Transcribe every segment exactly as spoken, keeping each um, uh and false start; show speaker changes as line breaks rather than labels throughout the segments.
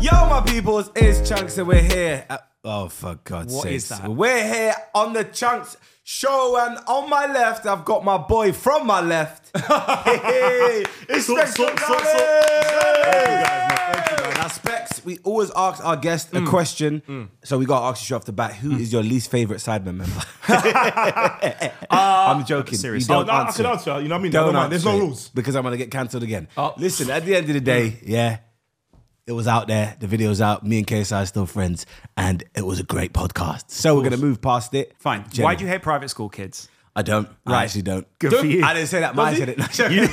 Yo, my peoples, it's Chunks and we're here. At, oh, for God's sake.
What is that?
We're here on the Chunks show, and on my left, I've got my boy from my left. Hey, it's
So-
Specs
so-
Gonzalez.
so- so- Thank you, guys, man. Thank you, man.
Now, Specs, we always ask our guest
Mm.
a question, so we got to ask you straight off the bat, who is your least favourite Sidemen member? I'm joking.
seriously.
You
Oh,
don't
no, I
answer.
can answer. You know what I mean? I
Don't
don't mind. There's no
answer it,
rules.
because I'm going to get cancelled again.
Oh.
Listen, at the end of the day, yeah, it was out there. The video's out. Me and K S I are still friends, and it was a great podcast. So we're going to move past it.
Fine.
Jenny.
Why do you hate private school kids?
I don't. I
Right.
actually don't.
Good
Don't-
for you.
I didn't say that.
Does
I
he?
said it.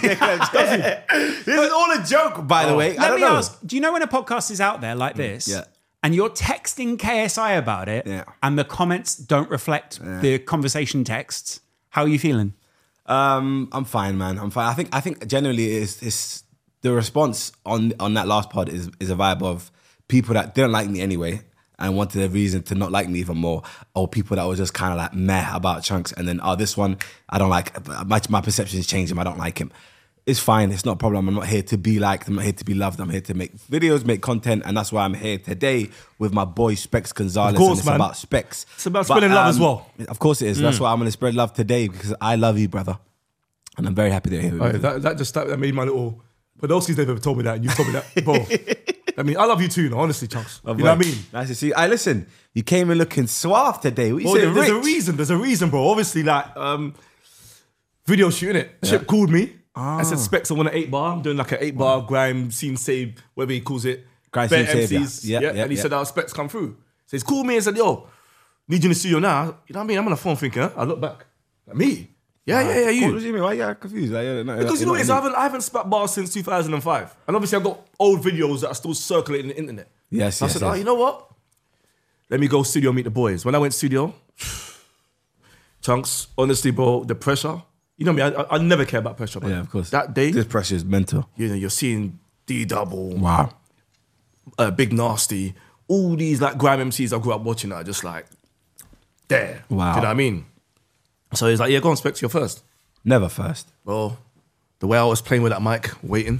This is all a joke, by the way. I
Let
don't
me
know.
ask, do you know when a podcast is out there like this,
yeah.
and you're texting K S I about it,
Yeah.
and the comments don't reflect the conversation texts, how are you feeling?
Um, I'm fine, man. I'm fine. I think. I think generally, it's, it's the response on on that last pod is is a vibe of people that didn't like me anyway and wanted a reason to not like me even more, or people that were just kind of like meh about Chunks, and then oh, this one I don't like. My my perceptions change him. I don't like him. It's fine. It's not a problem. I'm not here to be liked. I'm not here to be loved. I'm here to make videos, make content, and that's why I'm here today with my boy Specs Gonzalez.
Of course,
and it's
man.
about Specs.
It's about spreading love as well.
Of course it is. That's why I'm going to spread love today, because I love you, brother, and I'm very happy that you're here with
Right,
me.
that, that just that, that made my little. Podolski's never told me that, and you told me that, bro. I mean, I love you too, no, honestly, Chunks. You know what I mean?
Nice to see you. I listen. You came in looking suave today. What you
Well,
saying,
there- there's
rich?
a reason. There's a reason, bro. Obviously, like um, video shooting it. Chip called me.
Ah.
I said, Specs, I want an eight bar. I'm doing like an eight bar grime scene save, whatever he calls it.
Grime
Bare
scene save, yeah.
M Cs.
Yeah, yeah,
and he
yeah.
said, "Our Specs come through." So he's called me and said, "Yo, need you in the studio now." You know what I mean? I'm on the phone thinking. Huh? I look back. Like, me? Yeah, yeah, yeah. You.
What do you mean? Why you confused? Like, yeah, no,
Because you
you're
know what it is,
not
I
me.
haven't, I haven't spat bars since two thousand five. And obviously I've got old videos that are still circulating the internet.
Yes,
So
yes,
I said,
yes.
oh, you know what? Let me go studio meet the boys. When I went studio, Chunks, honestly, bro, the pressure. You know me, I, I, I never care about pressure, man.
Yeah, of course.
That day,
This pressure is mental.
you know, you're seeing D-Double,
Wow.
uh, Big Nasty, all these like grime M Cs I grew up watching that are just like, there.
Wow.
Do you know what I mean? So he's like, yeah, go on, Specs, you're first.
Never first.
Bro, the way I was playing with that mic, waiting,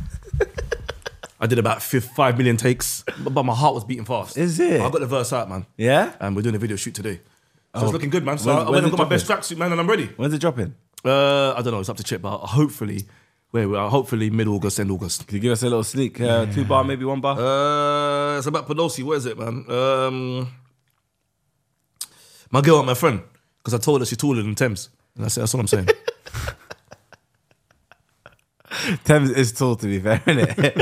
I did about five, five million takes, but, but my heart was beating fast.
Is it?
I got the verse out, man.
Yeah?
And we're doing a video shoot today. So
Oh.
it's looking good, man. So
When-
I, I
when's
went and
it
got my best
dropping?
tracksuit, man, and I'm ready.
When's it dropping?
Uh, I don't know, it's up to Chip, but hopefully, wait, wait, hopefully mid-August, end August.
Could you give us a little sneak? Uh, two bar, maybe one bar?
Uh, it's about Podolski, what is it, man? Um, my girl and my friend, because I told her she's taller than Thames. And that's, that's all I'm saying.
Thames is tall, to be fair, isn't it?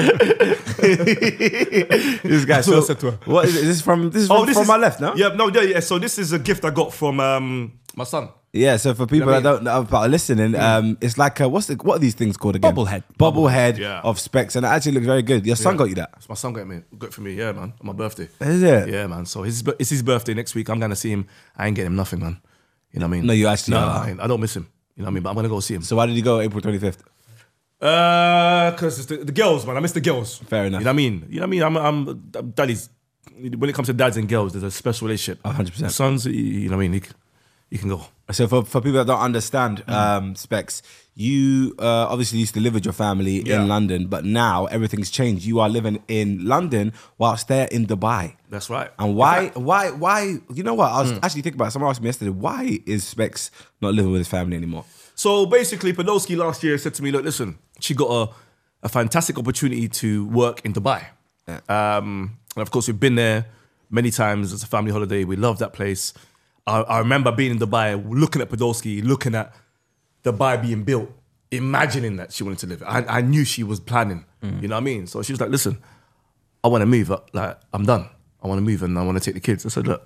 This guy.
That's what I
So,
said to her.
what is, it? Is this from? This is from, from
is,
my left, no?
Yeah, no, yeah, yeah. So this is a gift I got from um, my son.
Yeah, so for people
You know
that
what I
don't know about listening, um, it's like a, what's the, what are these things called again?
Bobblehead.
Bobblehead
Yeah.
of Specs, and it actually looks very good. Your son
Yeah.
got you that,
It's my son got me, got it for me, yeah, man, on my birthday.
is it?
Yeah, man. So his, it's his birthday next week. I'm gonna see him. I ain't getting him nothing, man. You know what I mean?
No, you actually
No,
are.
I, ain't. I don't miss him. You know what I mean? But I'm gonna go see him.
So why did you go April twenty-fifth?
Uh, cause it's the, the girls, man. I miss the girls.
Fair enough.
You know what I mean? You know what I mean? I'm, I'm, I'm daddy's. When it comes to dads and girls, there's a special relationship.
one hundred percent.
Sons, you, you know what I mean? You, can- you can go.
So for, for people that don't understand um, Specs, you uh, obviously used to live with your family
Yeah.
in London, but now everything's changed. You are living in London whilst they're in Dubai.
That's right.
And why,
In fact,
why, why? You know what? I was actually thinking about it. Someone asked me yesterday, why is Specs not living with his family anymore?
So basically, Podolski last year said to me, look, listen, she got a, a fantastic opportunity to work in Dubai.
Yeah.
Um, and of course, we've been there many times as a family holiday. We love that place. I, I remember being in Dubai, looking at Podolski, looking at Dubai being built, imagining that she wanted to live. I, I knew she was planning, you know what I mean? So she was like, listen, I want to move. Like, I'm done. I want to move and I want to take the kids. I said, look,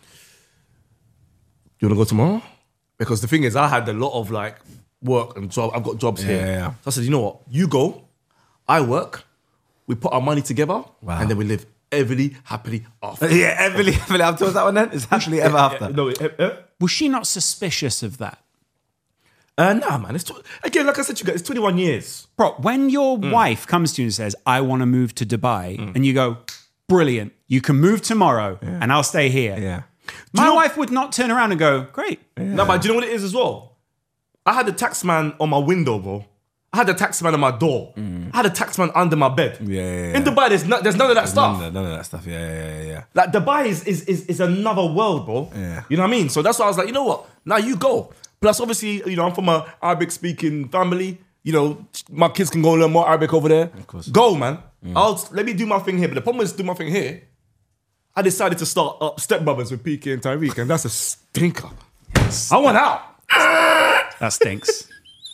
you want to go tomorrow? Because the thing is, I had a lot of like work and job. I've got jobs
Yeah,
here.
yeah, yeah.
So I said, you know what? You go, I work, we put our money together,
Wow.
and then we live happily, happily after.
Yeah, happily, happily after. Was that one then? It's happily ever after.
No, eh, eh?
Was she not suspicious of that?
Uh, nah, man. It's tw- again, like I said to you guys, it's twenty-one years.
Bro, when your wife comes to you and says, I want to move to Dubai, and you go, brilliant, you can move tomorrow and I'll stay here.
Yeah.
My
you know-
wife would not turn around and go, great.
No, but do you know what it is as well? I had the tax man on my window, bro. I had a taxman on my door. I had a taxman under my bed.
Yeah, yeah, yeah.
In Dubai, there's, no, there's none of that stuff.
None of that, none of that stuff. Yeah, yeah, yeah, yeah.
Like Dubai is, is is is another world, bro.
Yeah.
You know what I mean? So that's why I was like, you know what? Now you go. Plus, obviously, you know, I'm from a Arabic speaking family. You know, my kids can go learn more Arabic over there. Of
course.
Go, man. I'll let me do my thing here. But the problem is, do my thing here. I decided to start up Step Brothers with P K and Tyreek, and that's a stinker.
Yes.
I want out.
That stinks.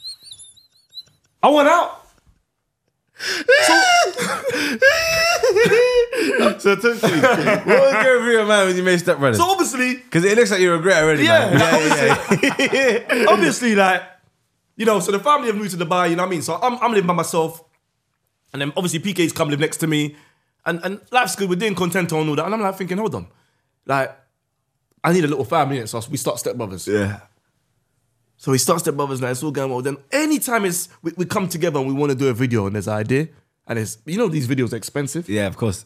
I want out.
So, talk to me. What was going through your mind when you made Step Brothers?
So obviously,
Because it looks like you regret already,
yeah,
man.
like, obviously, obviously, like, you know, so the family have moved to Dubai, you know what I mean? So I'm, I'm living by myself. And then obviously P K's come live next to me. And and life's good, we're doing content and all that. And I'm like thinking, hold on. Like, I need a little family in it, so we start Step Brothers.
Yeah.
So we start Step Brothers now, it's all going well. Then anytime it's, we, we come together and we want to do a video and there's an idea, and it's, you know, these videos are expensive.
Yeah, of course.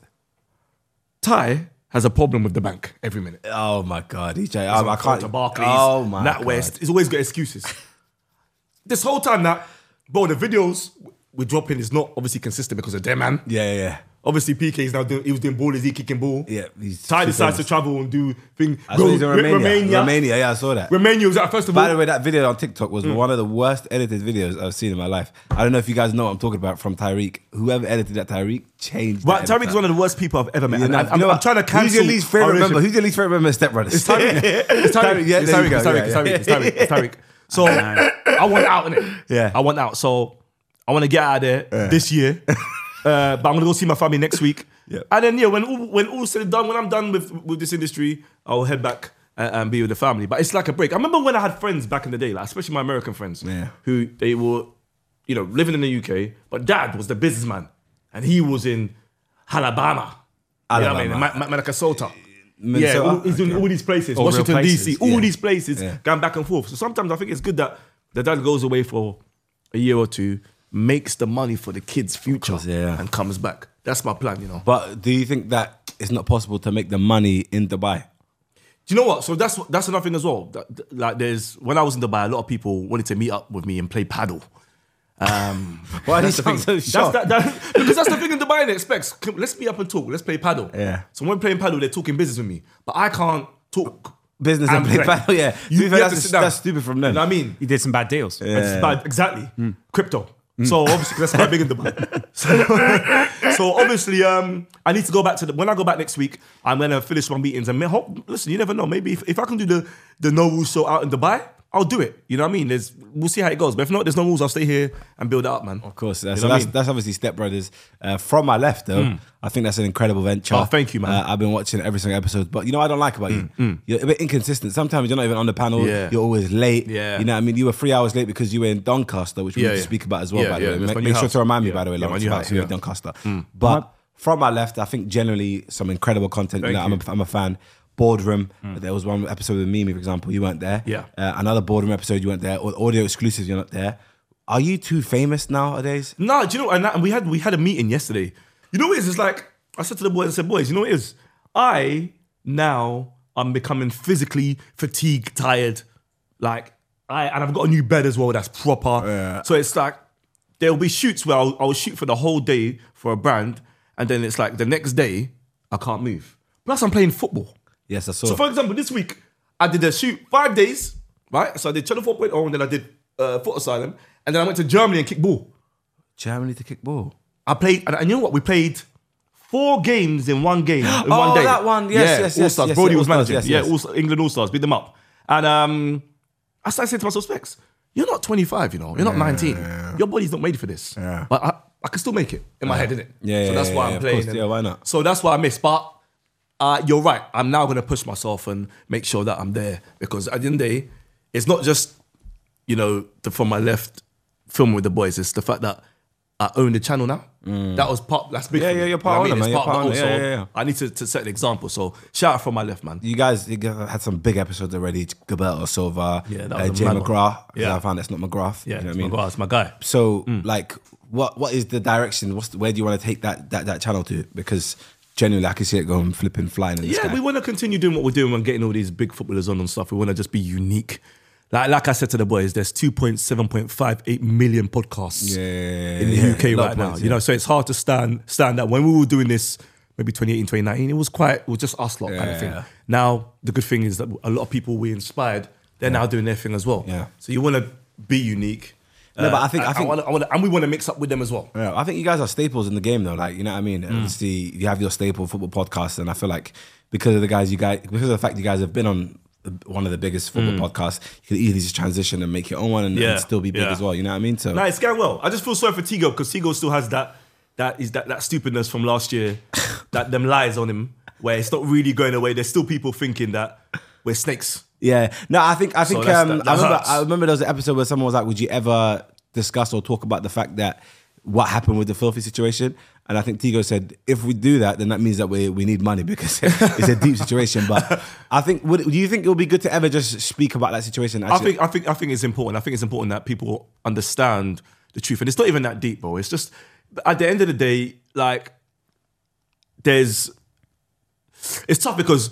Ty has a problem with the bank every minute.
Oh my God, E J.
He's
I,
on
I
phone
can't.
to Barclays,
Oh my God.
NatWest. He's always got excuses. This whole time that, bro, the videos we're dropping is not obviously consistent because of them, man.
Yeah, yeah, yeah.
Obviously, P K is now doing, he was doing ball, is he kicking ball?
Yeah, he's
Ty
super
decides to
famous.
travel and do thing.
I saw he's in
Ro-
Romania.
Romania.
Romania, yeah, I saw that.
Romania was at first of all.
By the way, that video on TikTok was one of the worst edited videos I've seen in my life. I don't know if you guys know what I'm talking about from Tyreek. Whoever edited that Tyreek changed.
Right,
that every
Tyreek's
time.
one of the worst people I've ever met.
You
And
know,
I-
you
I'm,
know
I'm
what?
trying to cancel.
Who's your least favorite
our
member?
relationship.
Who's your least favorite member of Step Brothers?
It's Tyreek. It's Tyreek.
Yeah,
It's
there you
Tyreek.
go.
It's Tyreek.
Yeah,
It's Tyreek.
yeah.
It's Tyreek. It's Tyreek. So I want out in it.
Yeah.
I want out. So I want to get out of there this year. Uh, but I'm gonna go see my family next week.
Yeah.
And then yeah, when all when all said and done, when I'm done with with this industry, I'll head back and, and be with the family. But it's like a break. I remember when I had friends back in the day, like especially my American friends,
Yeah.
who they were, you know, living in the U K, but dad was the businessman, and he was in Alabama. You know what I mean?
Alabama.
Ma- Ma- Minnesota.
Minnesota?
Yeah, all, he's doing all these places,
All real
Washington D C,
places,
all
yeah.
these places,
Yeah.
going back and forth. So sometimes I think it's good that the dad goes away for a year or two, makes the money for the kids' future,
course, yeah.
and comes back. That's my plan, you know.
But do you think that it's not possible to make the money in Dubai?
Do you know what? So that's that's another thing as well. That- Like, there's when I was in Dubai, a lot of people wanted to meet up with me and play paddle. Um,
Why do you
that's the thing.
sound so
That's
shocked?
that, that, because that's the thing in Dubai. They expect, come, let's meet up and talk. Let's play paddle.
Yeah.
So when we're playing paddle, they're talking business with me, but I can't talk
Business and play paddle, yeah.
You,
To be fair,
you have
that's-
to sit down.
that's stupid from them.
You know what I mean?
You did some bad deals.
It's bad, exactly. Crypto. So obviously that's quite big in Dubai. So, so obviously, um, I need to go back to the. When I go back next week, I'm gonna finish my meetings and may- hope. Listen, you never know. Maybe if, if I can do the the no rules show out in Dubai, I'll do it. You know what I mean? There's, we'll see how it goes. But if not, there's no rules. I'll stay here and build it up, man.
Of course, uh,
You
so
know what I
that's
mean?
that's obviously Step Brothers. Uh, from my left, though, I think that's an incredible venture.
Oh, thank you, man.
Uh, I've been watching every single episode, but you know what I don't like about you? You're a bit inconsistent. Sometimes you're not even on the panel.
Yeah.
You're always late.
Yeah.
You know what I mean? You were three hours late because you were in Doncaster, which we
Yeah,
need to
yeah.
speak about as well,
Yeah,
by the
yeah,
way.
that's
Make,
my
make
new
sure
house.
to remind me,
Yeah,
by the way,
yeah, my
Lawrence,
new
about
house,
you were
yeah.
in Doncaster. But from my left, I think generally some incredible content. You
Thank
know, I'm, a, I'm a fan. Boardroom. There was one episode with Mimi, for example. You weren't there.
Yeah.
Uh, another Boardroom episode, you weren't there. Or audio exclusives, you're not there. Are you too famous nowadays?
No, do you know? And, that, and we had we had a meeting yesterday. You know what it is? It's like I said to the boys. I said, boys, you know what it is? I now I'm becoming physically fatigued, tired. Like I and I've got a new bed as well that's proper.
Yeah.
So it's like there'll be shoots where I'll, I'll shoot for the whole day for a brand, and then it's like the next day I can't move. Plus I'm playing football.
Yes, I saw.
So for example, this week I did a shoot five days, right? So I did Channel four point oh and then I did uh, Foot Asylum, and then I went to Germany and kicked ball.
Germany to kick ball.
I played, and you know what? We played four games in one game in
Oh,
one day.
that one. Yes,
yeah,
yes,
All
yes,
Stars.
yes,
Brody
yeah,
was
All-Stars,
managing.
yes,
yeah,
yes.
All, England All Stars beat them up, and um, I started saying to myself, Specs, you're not twenty-five, you know, you're not nineteen. Your body's not made for this.
Yeah.
But I, I can still make it in my head, innit?
Yeah,
So
yeah,
that's
yeah,
why
yeah,
I'm
of
playing.
course,
and-
yeah, why not?
So that's why I missed. But uh, you're right. I'm now going to push myself and make sure that I'm there, because at the end of the day, it's not just, you know, the from my left filming with the boys. It's the fact that I own the channel now. That was part. That's big.
Yeah,
for me.
yeah, you're
You know
part
what I
owner,
mean?
man.
It's
You're
part
part
of the
owner.
whole,
Yeah,
so
yeah, yeah.
I need to, to set an example. So shout out from my left, man.
You guys you guys had some big episodes already. Gilberto Silva,
Yeah, that
uh,
was a
Jay
mad one.
McGrath.
Yeah.
Yeah, I found that's not McGrath.
Yeah,
you know
it's
what I mean.
my guy. It's my guy.
So, like, what what is the direction? What's the, where do you want to take that that that channel to? Because genuinely, I can see it going flipping, flying in the
Yeah,
sky.
we want to continue doing what we're doing and getting all these big footballers on and stuff. We want to just be unique. Like, like I said to the boys, there's two point seven five eight million podcasts
Yeah,
in the
yeah,
U K
a lot
right
of
now.
points,
You
yeah.
know, so it's hard to stand stand that. When we were doing this, maybe twenty eighteen, twenty nineteen, it was quite, it was just us lot kind of thing.
Yeah.
Now, the good thing is that a lot of people we inspired, they're now doing their thing as well.
Yeah.
So you want to be unique.
No, but I think- I
and
think-
wanna, I wanna, and we want to mix up with them as well.
Yeah, I think you guys are staples in the game, though. Like, you know what I mean?
Mm.
Obviously, you have your staple football podcast, and I feel like because of the guys you guys, because of the fact you guys have been on one of the biggest football podcasts, you could easily just transition and make your own one and,
Mm. Yeah,
and still be big
yeah.
as well. You know what I mean? So
No, it's going well. I just feel sorry for Tigo because Tigo still has that that is that, that stupidness from last year, that them lies on him, where it's not really going away. There's still people thinking that we're snakes.
yeah, no, I think I think
that's-
um,
that- that
I remember
hurts.
I remember there was an episode where someone was like, "Would you ever discuss or talk about the fact that what happened with the Filthy situation?" And I think Tigo said, "If we do that, then that means that we we need money because it's a deep situation." But I think, would, do you think it would be good to ever just speak about that situation?
I
Actually?
think I think I think it's important. I think it's important that people understand the truth, and it's not even that deep, bro. It's just at the end of the day, like there's it's tough because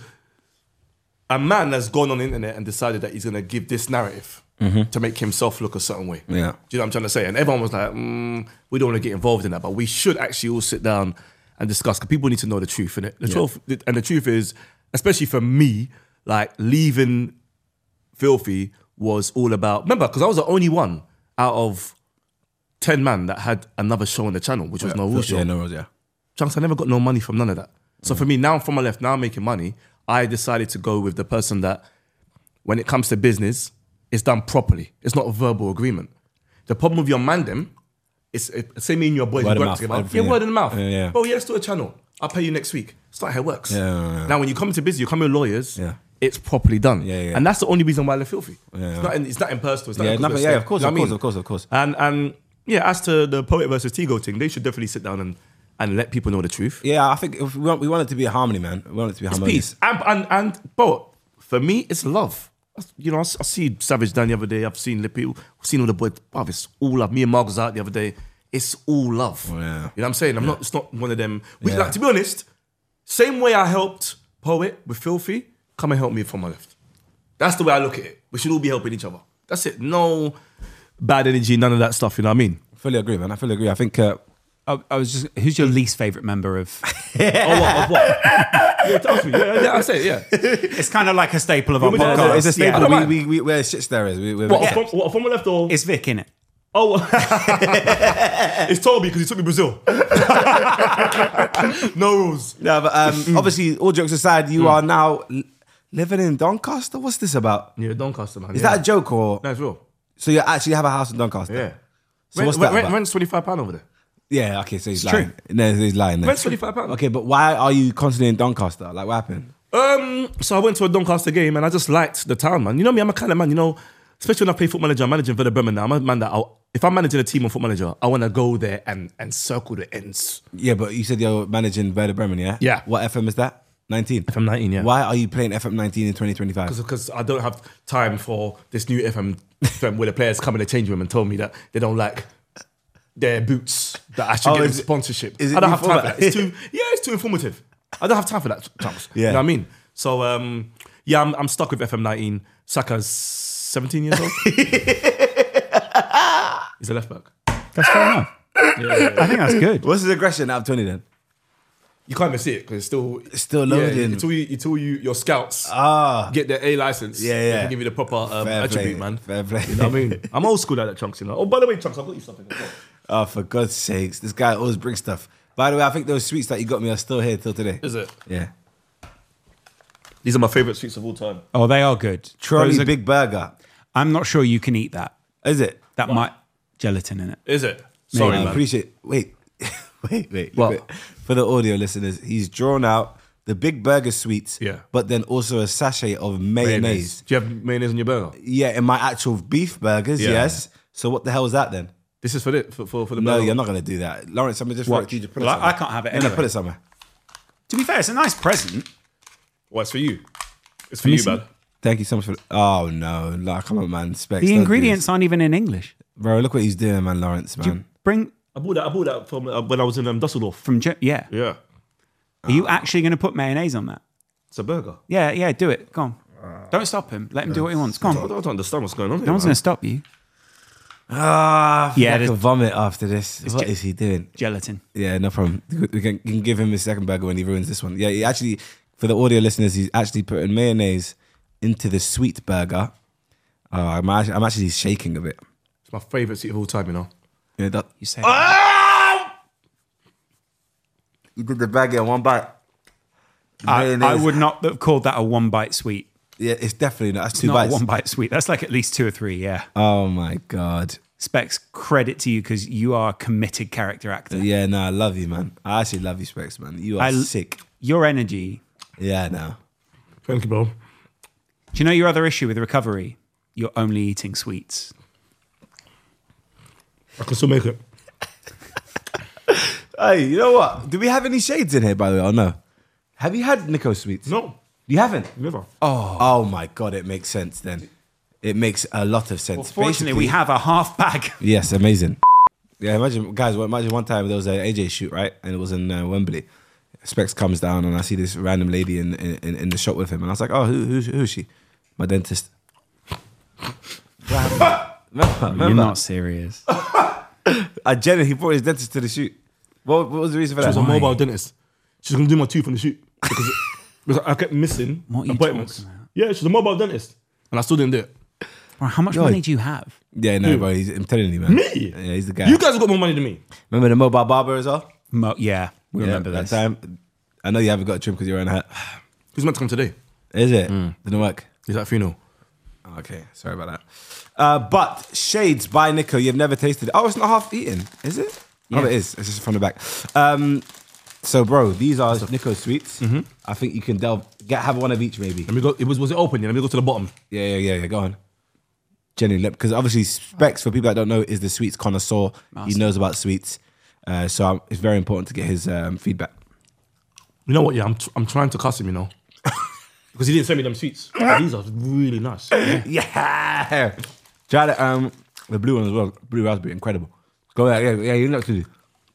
a man has gone on the internet and decided that he's going to give this narrative to make himself look a certain way.
Yeah.
Do you know what I'm trying to say? And everyone was like, mm, we don't want to get involved in that, but we should actually all sit down and discuss because people need to know the truth. And the truth, and the truth is, especially for me, like leaving Filthy was all about, remember, because I was the only one out of ten man that had another show on the channel, which was No Rules Show.
Yeah, no rules. Yeah.
Chunks, I never got no money from none of that. So for me, now from my left, now I'm making money, I decided to go with the person that, when it comes to business, it's done properly. It's not a verbal agreement. The problem with your man, them, it's it, say me and your boys,
Word
we
of
work
mouth,
together.
everything,
Yeah, word
yeah.
in the mouth.
Yeah, yeah.
Bro, yeah, let's do a channel. I'll pay you next week. It's not how it works.
Yeah, yeah, yeah.
Now, when you come into business, you come with lawyers,
Yeah.
it's properly done.
Yeah, yeah.
And that's the only reason why they're filthy.
Yeah,
it's,
yeah.
not in, it's not impersonal. It's not
Yeah,
because
nothing,
we're
yeah,
scared.
of course,
You know
of
what I
course,
mean?
of course, of course.
And and yeah, as to the Poet versus Tigo thing, they should definitely sit down and, and let people know the truth.
Yeah, I think if we want, we want it to be a harmony, man. We want it to be
It's
harmonious.
peace. And, and, and bro, for me, it's love. You know, I, I see Savage down the other day. I've seen Lippy. I've seen all the boys. Bruv, it's all love. Me and Mark was out the other day. It's all love.
Oh, yeah.
You know what I'm saying? I'm not. It's not one of them. We,
Yeah.
like, to be honest, same way I helped Poet with Filthy, come and help me from my left. That's the way I look at it. We should all be helping each other. That's it. No bad energy, none of that stuff. You know what I mean?
Fully agree, man. I fully agree. I think uh,
I, I was just. Who's your least favorite member of?
Oh, what? Of what? Yeah, tell me. Yeah, yeah, I say it. Yeah.
It's kind of like a staple of our
You want me to-
podcast.
it's a
I
staple.
don't
we,
mind.
we, we, we're shit stirrers. We, we're,
What,
yeah.
from, what, from my left or?
It's Vic, innit?
Oh, it's Toby because he took me Brazil. No rules.
No, but um, obviously, all jokes aside, you are now l- living in Doncaster. What's this about?
Yeah, Doncaster, man.
Is
yeah.
that a joke or?
No, it's real.
So you actually have a house in Doncaster?
Yeah.
So
rent,
what's
rent,
that
rent,
about?
rent's twenty-five pounds over there.
Yeah. Okay. So he's
It's
lying. No, he's lying. There.
Rent's twenty-five pounds.
Okay, but why are you constantly in Doncaster? Like, what happened?
Um, so I went to a Doncaster game and I just liked the town, man. You know me, I'm a kind of man, you know, especially when I play Foot Manager, I'm managing Werder Bremen now. I'm a man that I'll, if I'm managing a team on Foot Manager, I want to go there and, and circle the ends.
Yeah, but you said you're managing Werder Bremen, yeah?
Yeah.
What F M is that? nineteen?
F M nineteen, yeah.
Why are you playing F M nineteen in twenty twenty-five?
Because I don't have time for this new F M where the players come in the change room and tell me that they don't like their boots, that I should
Oh,
get them
is it-
sponsorship.
is it
I don't
new
have time for
format?
that. It's too, yeah, it's too informative. I don't have time for that, chunks.
Yeah.
You know what I mean? So, um, yeah, I'm, I'm stuck with F M nineteen. Saka's seventeen years old. He's a left back.
That's fair enough.
Yeah, yeah, yeah.
I think that's good.
What's his aggression out of twenty then?
You can't even see it because it's still
It's still
yeah,
loading.
until you, until you your scouts
Ah.
get their A license.
Yeah,
they
yeah.
can give you the proper um,
Fair
attribute,
play,
man.
fair play.
You know what I mean? I'm old school like that, chunks. You know. Oh, by the way, chunks, I've got you something. as well.
Oh, for God's sakes. This guy always brings stuff. By the way, I think those sweets that you got me are still here till today.
Is it?
Yeah.
These are my favorite sweets of all time.
Oh, they are good.
Trolley
Those are-
Big Burger.
I'm not sure you can eat that.
Is it?
That might gelatin in it.
Is it? Sorry,
I
man.
appreciate. Wait, wait, wait.
What?
Look at- For the audio listeners, he's drawn out the Big Burger sweets,
Yeah.
but then also a sachet of mayonnaise.
Do you have mayonnaise in your burger?
Yeah, in my actual beef burgers,
Yeah.
yes. So what the hell is that then?
This is for it for, for, for the
No,
burger.
you're not going to do that. Lawrence, I'm just
Watch.
you just put it
Well, I-
somewhere.
I can't have it
No, no,
anyway.
put it somewhere.
To be fair, it's a nice present.
Well, it's for you. It's for
me
you,
see.
man.
Thank you so much for. Oh no, no, come on, man. Specs,
The
don't do
ingredients
this.
aren't even in English.
bro. Look what he's doing, man, Lawrence, man.
Bring
I bought that. I bought that from uh, when I was in um, Dusseldorf.
from Ge- yeah.
Yeah,
Are you actually going to put mayonnaise on that?
it's a burger.
Yeah, yeah. Do it. Go on. Don't stop him. Let him do what he wants. Go on.
I don't understand what's going on here.
No one's
man.
going to stop you.
Ah,
Yeah,
yeah, I
there's-
could vomit after this. What
ge-
is he doing?
Gelatin.
Yeah, no problem. We can, you can give him his second burger when he ruins this one. Yeah, he actually, for the audio listeners, he's actually putting mayonnaise into the sweet burger. Uh, I'm, actually, I'm actually shaking a bit.
It's my favourite seat of all time, you know.
Yeah, that,
You say
you did the burger in one bite.
I,
Mayonnaise.
I would not have called that a one bite sweet.
Yeah, it's definitely not. That's two
Not
bites.
a one bite sweet. That's like at least two or three. Yeah.
Oh my god.
Specs, credit to you because you are a committed character actor.
Yeah, no, I love you, man. I actually love you, Specs, man. You are
I-
sick.
Your energy.
Yeah, no.
Thank you, bro.
Do you know your other issue with recovery? You're only eating sweets.
I can still make it.
Hey, you know what? Do we have any shades in here, by the way, or no? Have you had Nico sweets?
No,
You haven't?
never.
Oh. Oh my god, it makes sense then. It makes a lot of sense.
Well, fortunately,
Basically-
we have a half bag.
Yes, amazing. Yeah, imagine, guys, imagine one time there was an A J shoot, right? And it was in uh, Wembley. Specs comes down and I see this random lady in, in, in the shop with him. And I was like, oh, who, who's, who's she? My dentist. remember, remember?
You're not serious.
I genuinely, he brought his dentist to the shoot. What, what was the reason for
She
that?
was a mobile dentist. She's gonna do my tooth on the shoot because, because I kept missing
What are you
appointments.
talking about?
Yeah, she's a mobile dentist, and I still didn't do it.
Well, how much
Yo.
money do you have?
Yeah, no,
Who?
bro. He's, I'm telling you, man.
Me?
Yeah, he's the guy.
You guys have got more money than me.
Remember the mobile barber as well?
Mo- yeah, we
Yeah,
remember
that
this.
time. I know you haven't got a trim because you're wearing a hat.
Who's meant to come today?
Is it?
Mm.
Didn't work.
He's at funeral.
Okay, sorry about that. Uh, but Shades by Nico, you've never tasted it. Oh, it's not half eaten, is it? Oh,
Yeah.
it is. It's just from the back. Um, so, bro, these are Nico sweets.
Mm-hmm.
I think you can delve, get have one of each, maybe.
Let me go. It was was it open? Yeah, let me go to the bottom.
Yeah, yeah, yeah, yeah. Go on. Genuinely, because obviously Specs, for people that don't know, is the sweets connoisseur. He
Master.
knows about sweets, uh, so um, it's very important to get his um, feedback.
You know what? Yeah, I'm tr- I'm trying to cuss him. You know, because he didn't send me them sweets. These are really nice.
Yeah, try the um the blue one as well. Blue raspberry, incredible. Go ahead, yeah, yeah. You know what to do.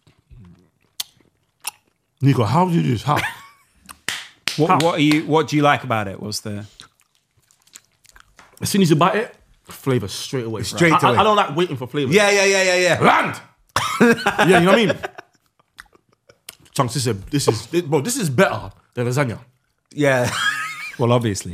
Nico, how do you do this? How?
What, what are you? What do you like about it? What's the?
As soon as you bite it, flavor straight away.
Straight
I, I-
away.
I don't like waiting for flavor.
Yeah, yeah, yeah, yeah, yeah.
Land. Yeah, you know what I mean. Chunks, this is this is this, bro. This is better than lasagna.
Yeah.
Well, obviously.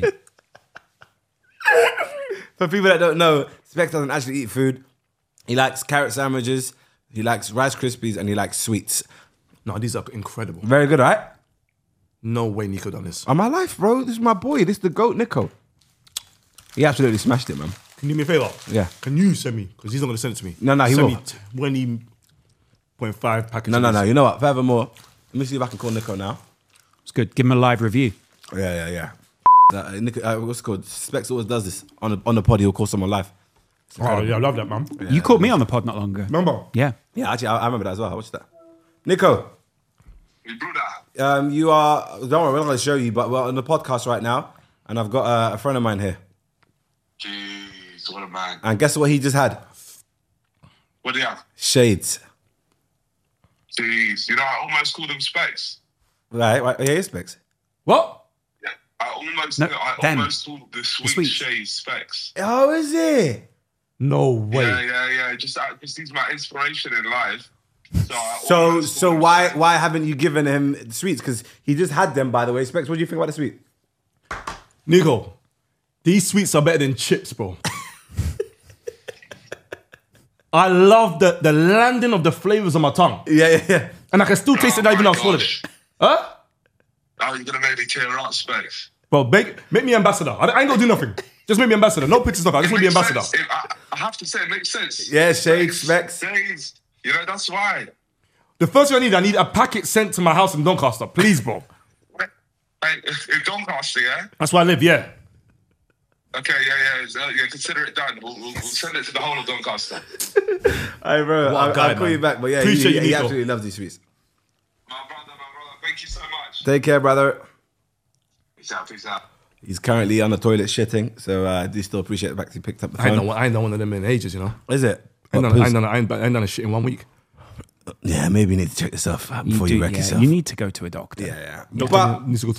For people that don't know, Specs doesn't actually eat food. He likes carrot sandwiches, he likes Rice Krispies, and he likes sweets.
No, these are incredible.
Very good, right?
No way Nico done this.
On my life, bro. This is my boy. This is the GOAT, Nico. He absolutely smashed it, man.
Can you do me a favor?
Yeah.
Can you send me? Because he's not going to send it to me.
No, no, he
send
will.
me twenty point five packages.
No, no,
of
no.
this.
You know what? Furthermore, let me see if I can call Nico now.
It's good. Give him a live review.
Yeah, yeah, yeah. Uh, Nico, uh, what's it called? Specs always does this. On the, on the pod, he'll call someone live.
Oh, yeah, I love that, man.
You called me on the pod not long ago.
Remember?
Yeah.
Yeah, actually, I, I remember that as well. I watched that. Nico,
We blew that.
um, you are, don't worry, we're not going to show you, but we're on the podcast right now, and I've got uh, a friend of mine here.
Jeez, what a man.
And guess what he just had?
What do you have?
Shades.
Jeez, you know, I almost called him Specs.
Right, right. Yeah, it's Specs.
What?
Yeah, I almost,
No,
I
Ben.
almost called the sweet
sweets.
shade Specs.
Oh, is it?
No way.
Yeah, yeah, yeah. Just, I, just he's my inspiration in life. So, I
So,
almost
so
called him
why
Specs.
why haven't you given him sweets? Because he just had them, by the way. Specs, what do you think about the sweet?
Nico, these sweets are better than chips, bro. I love the, the landing of the flavors on my tongue.
Yeah, yeah, yeah.
And I can still taste it
Oh
even though
my
I've swallowed
gosh.
it. Huh?
Oh, you're gonna make me tear up, Specs.
Bro, make, make me ambassador. I, I ain't gonna do nothing. Just make me ambassador. No pictures, nothing. I just want to be
Makes
ambassador.
sense. It- I, I have to say, it makes sense.
Yeah, Shades, Specs.
Shades. You know, that's why.
The first thing I need, I need a packet sent to my house in Doncaster. Please, bro.
Hey, in Doncaster, yeah?
That's where I live, yeah.
Okay, yeah, yeah, uh, yeah. Consider it done. We'll, we'll, we'll send it to the whole of Doncaster.
Hey, bro,
What a
I'll,
guy,
I'll call
man.
you back. But yeah,
Appreciate
he,
you,
he, he
Nico.
absolutely loves these sweets.
My brother, my brother. Thank you so much.
Take care, brother.
Peace out, peace out.
He's currently on the toilet shitting, so uh, I do still appreciate the fact he picked up the
I ain't,
phone.
done, I ain't done one of them in ages, you know.
Is it?
I ain't
What,
done, I
poos?
ain't done, I ain't, I ain't done a shit in one week.
Yeah, maybe you need to check yourself out before you,
do-
wreck
yeah,
yourself.
You need to go to a doctor.
yeah, yeah.
Doctor
But
needs to go to me.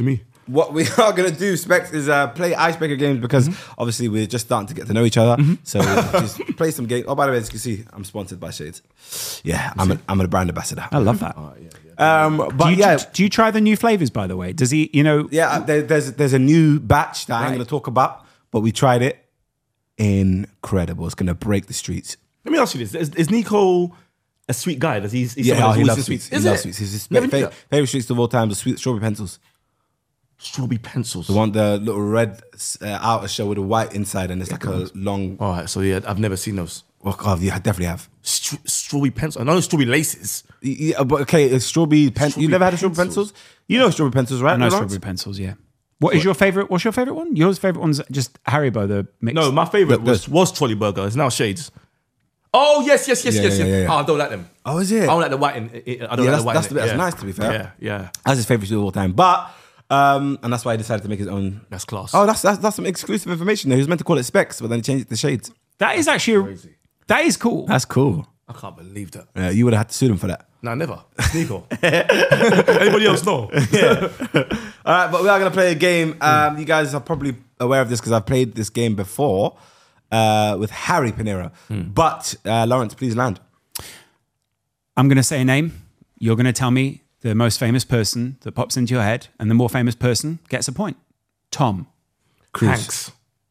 what we are gonna do, Specs, is uh, play icebreaker games because
Mm-hmm.
obviously we're just starting to get to know each other. So just play some games. Oh, by the way, as you can see, I'm sponsored by Shades. Yeah, I'm a, I'm a brand ambassador.
I love that.
Um,
Do
but
you,
yeah,
do you try the new flavors, by the way? Does he, you know,
yeah. uh, There, there's there's a new batch that I ain't
Right.
gonna talk about, but we tried it. Incredible! It's gonna break the streets.
Let me ask you this: Is, is Nico a sweet guy? Does he? He's
Yeah,
someone
oh,
who's
he
always
loves
into
sweets. He
Is
loves
it?
sweets. His, his
Never knew
fa-
that.
favorite sweets of all time: the sweet strawberry pencils.
Strawberry pencils.
The one, the little red uh, outer shell with a white inside, and it's like a long.
All right, so yeah, I've never seen those.
Oh God, yeah, I definitely have.
Stra- strawberry pencils. I know strawberry laces.
Yeah, but okay, it's strawberry pen. You
Strawberry
never had a strawberry
pencils?
pencils? You know strawberry pencils, right?
I know
Lawrence?
strawberry pencils, yeah. What is your favorite? What's your favorite one? Yours favorite one's just Haribo, the mix.
No, my favorite
Look,
was, was Trolley Burger. It's now Shades. Oh yes, yes, yes,
Yeah,
yes,
yeah,
yes.
yeah, yeah.
Oh, I don't like them.
Oh, is it?
I don't like the white. In, I don't
Yeah,
like
that's-
the white.
that's
in
the-
it.
that's
yeah.
nice, to be fair.
Yeah, yeah.
That's his favorite sweet of all time. But um, and that's why he decided to make his own.
That's class.
Oh, that's that's, that's some exclusive information. There. He was meant to call it Specs, but then he changed it to Shades.
That is actually a, that is cool.
That's cool.
I can't believe that.
Yeah, you would have had to sue them for that.
No, never. Nico. Anybody else know?
All right, but we are going to play a game. Um, you guys are probably aware of this because I've played this game before uh, with Harry Pinero. But uh, Lawrence, please land.
I'm going to say a name. You're going to tell me the most famous person that pops into your head, and the more famous person gets a point. Tom.
Hanks.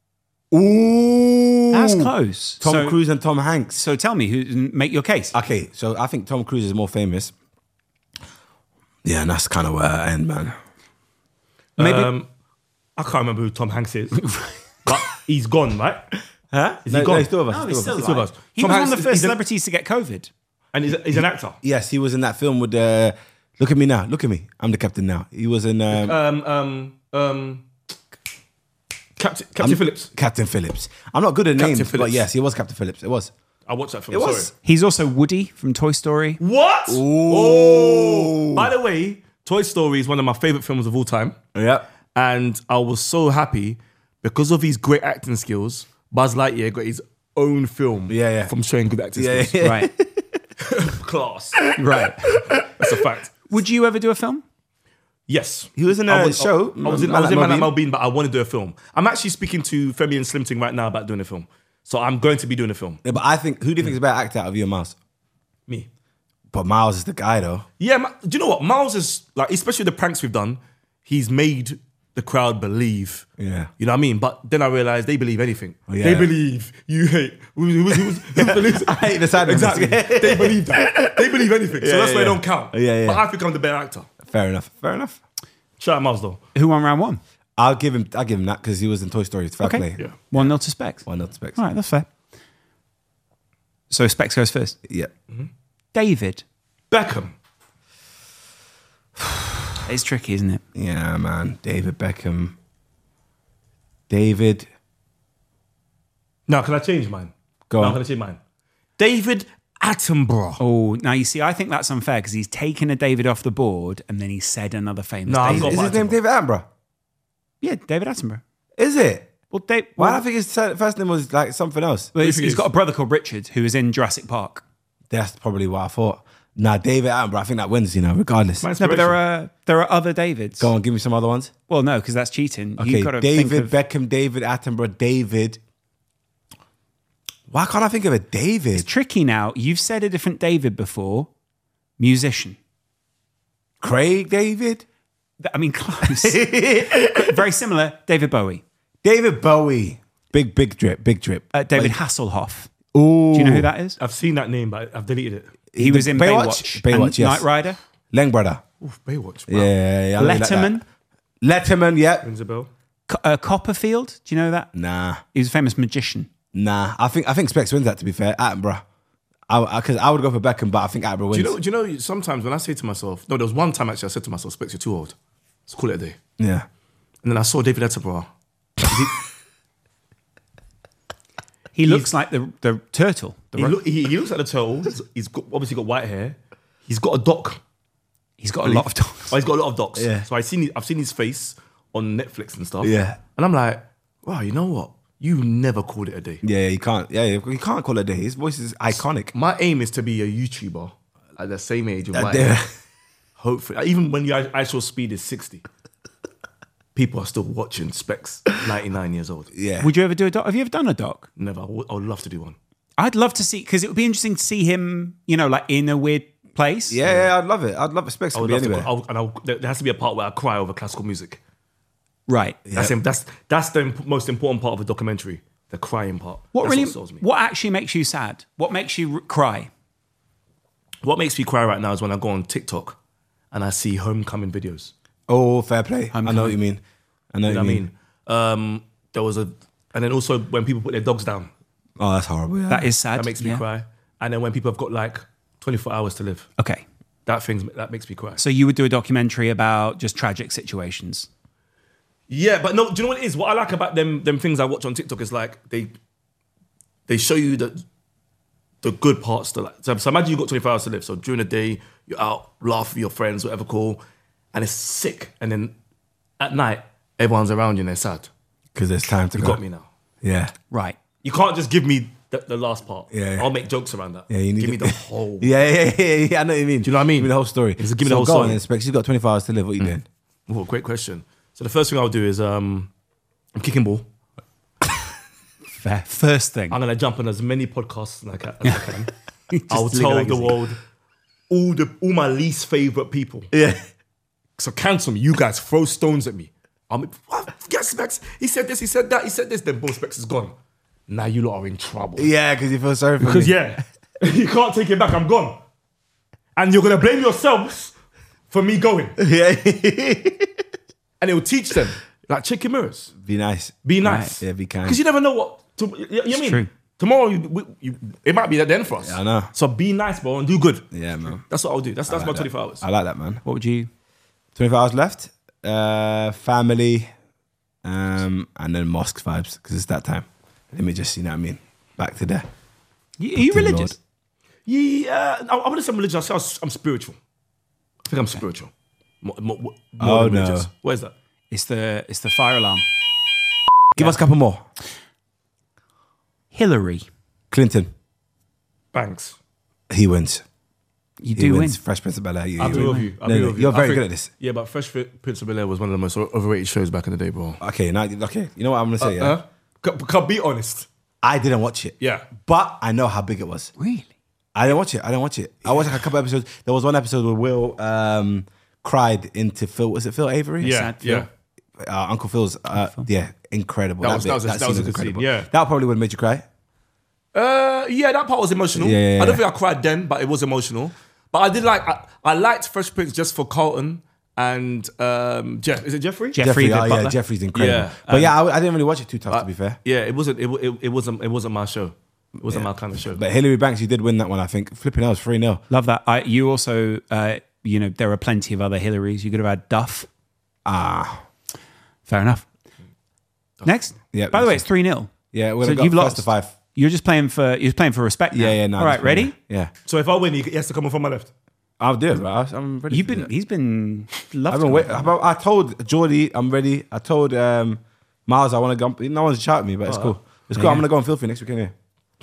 Ooh,
That's close.
Tom
so,
Cruise and Tom Hanks.
So tell me, who make your case.
Okay, so I think Tom Cruise is more famous. Yeah, and that's kind of where I end, man.
Maybe
Um, I can't remember who Tom Hanks is, but he's gone, right?
Huh?
Is he gone?
he's still with us.
No,
he's
he's
still
still
with us.
He's
alive. He
Tom
was
Hanks
one of the
is-
first
he's a-
celebrities to get COVID.
And he's, a, he's an actor.
Yes, he was in that film with uh, look at me now, look at me. I'm the captain now. He was in um,
Um, um, um, Captain, Captain
I'm-
Phillips.
Captain Phillips. I'm not good at
Captain
names, but
Phillips.
yes, he was Captain Phillips. It was.
I watched that film.
It
sorry.
was.
He's also Woody from Toy Story.
What? Oh! By the way, Toy Story is one of my favorite films of all time.
Yep.
And I was so happy because of his great acting skills. Buzz Lightyear got his own film
Yeah, yeah.
from showing good acting
Yeah,
skills.
yeah.
Right.
Class.
Right.
That's a fact.
Would you ever do a film?
Yes.
He was in
I
a
was-
show,
I was in, I
Man
was
Like
in Man Like
Melvin.
Melvin, but I want to do a film. I'm actually speaking to Femi and Slim Ting right now about doing a film. So I'm going to be doing a film.
Yeah, but I think who do you think is a better actor out of you and Miles?
Me.
But Miles is the guy though.
Yeah, Ma- do you know what? Miles is, like, especially the pranks we've done, he's made the crowd believe.
Yeah.
You know what I mean? But then I realized they believe anything.
Oh, yeah.
They believe you hate. Who, who, who, who believes
I hate the side
Exactly. they believe that. They believe anything. So
Yeah,
that's
yeah,
why it
yeah.
don't count.
Yeah, yeah.
But I think I'm the better actor.
Fair enough. Fair enough.
Shout out Miles though.
Who won round one?
I'll give him. I'll give him that because he was in Toy Story. Fair
Okay.
play.
Yeah.
One nil to Specs.
Why not Specs?
All right, that's fair. So Specs goes first.
Yeah.
David.
Beckham.
It's tricky, isn't it?
Yeah, man. David Beckham. David.
Now, can I change mine?
Go
now,
on.
can I change mine? David Attenborough.
Oh, now you see, I think that's unfair because he's taken a David off the board and then he said another famous
No, I've
David.
got
Is his
Attenborough.
name David Attenborough?
Yeah, David Attenborough.
Is it?
Well, Dave,
Why
well,
do I think his se- first name was like something else?
well, he's,
think
he's
it
got
is?
a brother called Richard who was in Jurassic Park.
That's probably what I thought. Nah, David Attenborough. I think that wins. You know, regardless.
Mine's-
No, but there are there are other Davids.
Go on, give me some other ones.
Well, no, because that's cheating.
Okay,
You've got to
David
think of,
Beckham, David Attenborough, David. Why can't I think of a David?
It's tricky now. You've said a different David before. Musician.
Craig David?
Th- I mean, close. Very similar. David Bowie.
David Bowie. Big, big drip, big drip.
Uh, David
Like,
Hasselhoff.
ooh.
Do you know who that is?
I've seen that name, but I've deleted it.
He was in
Baywatch?
Baywatch.
Baywatch,
and
yes.
Knight Rider.
Leng brother.
Oof, Baywatch.
Yeah,
Wow.
yeah, yeah. I like
Letterman.
that. Letterman, yeah.
Rings a bell.
Co- uh, Copperfield. Do you know that?
Nah,
He was a famous magician.
nah. I think I think Specs wins that. To be fair, Attenborough. I because I, I would go for Beckham, but I think Attenborough wins.
Do you know? Do you know? Sometimes when I say to myself, no, there was one time actually I said to myself, "Specs, you're too old. Let's call it a day."
Yeah.
And then I saw David Attenborough.
He looks like the the turtle. The
He,
ro-
look, he, he looks like the turtle. He's, he's got, obviously got white hair. He's got a doc.
He's got a lot of dogs.
Oh, he's got a lot of docs.
Yeah.
So I seen I've seen his face on Netflix and stuff.
Yeah.
And I'm like, wow, you know what? You never called it a day.
Yeah, yeah, you can't. Yeah, yeah, you can't call it a day. His voice is iconic.
My aim is to be a YouTuber at the same age of
Uh,
white
there-
hair. Hopefully, even when your actual speed is sixty. people are still watching Specs, ninety-nine years old.
Yeah.
Would you ever do a doc? Have you ever done a doc?
Never. I would, I would love to do one.
I'd love to see, because it would be interesting to see him, you know, like in a weird place.
Yeah, yeah, I'd love it. I'd love it. Specs
I
could
would
be
love to.
anywhere.
I'll, and I'll, there there has to be a part where I cry over classical music.
Right.
That's im- that's that's the imp- most important part of a documentary. The crying part.
What
That's
really,
what sells me.
what actually makes you sad? What makes you r- cry?
What makes me cry right now is when I go on TikTok and I see homecoming videos.
Oh, fair play. I know
Homecoming.
what you mean. I know
You
what
know
you
what I
mean.
mean? Um, there was a, and then also when people put their dogs down,
Oh, that's horrible. Yeah.
That is sad.
that makes me
yeah.
cry. And then when people have got like twenty-four hours to live,
Okay.
that things that makes me cry.
So you would do a documentary about just tragic situations.
Yeah, but no, do you know what it is? What I like about them them things I watch on TikTok is like they they show you the the good parts to like. So, so imagine you got twenty-four hours to live. So during the day, you're out, laugh with your friends, whatever, cool, and it's sick. And then at night, everyone's around you and they're sad.
Because there's time to
You
go.
got me now.
Yeah.
Right.
You can't just give me the, the last part.
Yeah, yeah.
I'll make jokes around that.
Yeah, you need
give
to-
me the whole.
Yeah, yeah, yeah, yeah. I know what you mean.
Do you know what I mean?
Give me the whole story.
Just give me the
So
whole
go
story.
on, then, Specs. You've got twenty-four hours to live. What are you doing?
Oh, great question. So the first thing I'll do is um, I'm kicking ball.
Fair. First thing.
I'm gonna jump on as many podcasts as I can. As I can. I'll
Just
tell
legalising.
the world all the all my least favorite people.
Yeah.
So cancel me. You guys throw stones at me. I'm what? Yes, Specs. He said this. He said that. He said this. Then boom, Specs is gone. Now you lot are in trouble.
Yeah, because you feel sorry for
Because
me.
yeah, you can't take it back. I'm gone, and you're gonna blame yourselves for me going,
Yeah.
and it will teach them like check your mirrors,
Be nice.
be nice.
Yeah, be kind.
Because you never know what. To, you, you know what I mean?
true.
Tomorrow, you, we, you, it might be the end for us.
Yeah, I know.
So be nice, bro, and do good.
Yeah, man.
That's what I'll do. That's that's
I
my
like that.
twenty-four hours.
I like that, man.
What would you?
twenty-four hours left. Uh, family. Um, and then mosque vibes, because it's that time. Let me just, you know what I mean? Back to there.
Are you
To the
religious?
Yeah, I, I wouldn't say I'm religious. I say I'm spiritual. I think I'm spiritual. More, more, more
Oh,
than
no.
religious. Where's that?
It's the it's the fire alarm.
Give us a couple more.
Hillary.
Clinton.
Banks.
He wins.
You
He
do win.
wins. Fresh Prince of Bel-Air. You,
I
you
agree
win.
with you. I
No,
agree
no,
with you.
you're
I
very
think-
good at this.
Yeah, but Fresh Prince of Bel-Air was one of the most overrated shows back in the day, bro.
Okay, now, okay. You know what I'm going to say, yeah?
Uh, can, can be honest.
I didn't watch it.
Yeah.
But I know how big it was.
Really?
I didn't watch it. I didn't watch it. I watched like a couple episodes. There was one episode where Will um, cried into Phil. Was it Phil Avery?
Yeah,
Sad Phil.
yeah.
Uh, Uncle Phil's. Uh, yeah, incredible.
That was-
bit-
that was a- that
scene
was a good scene, yeah.
That probably would have made you cry.
Uh, yeah, that part was emotional.
Yeah, yeah,
I don't
yeah.
think I cried then, but it was emotional. But I did like, I, I liked Fresh Prince just for Carlton and um, Jeff. Is it Jeffrey?
Jeffrey, the
oh, yeah,
butler.
Jeffrey's incredible.
Yeah,
but
um,
yeah, I, I didn't really watch it too tough, to be fair.
Yeah, it wasn't. It, it, it wasn't. It wasn't my show. It wasn't my kind of show.
But Hillary Banks, you did win that one, I think. Flipping hell, it was three nil.
Love that. I, you also, uh, you know, there are plenty of other Hillarys. You could have had Duff.
Ah.
Fair enough. Next.
Yeah,
By the way,
that's
it's three nil.
Yeah, we're
So
going to
you've
go first
lost.
to five.
You're just playing for you're playing for respect now.
Yeah, yeah, no.
All right,
just-
ready?
Yeah.
So if I win, he he has to come on from my left.
I'll do it, bro. I- I'm ready.
You've
to do
been
it.
he's been loved.
I've been wait, I told Geordie I'm ready. I told um, Miles I want to go. No one's shouting me, but it's cool. It's cool. I'm gonna go on Filthy next weekend. Yeah.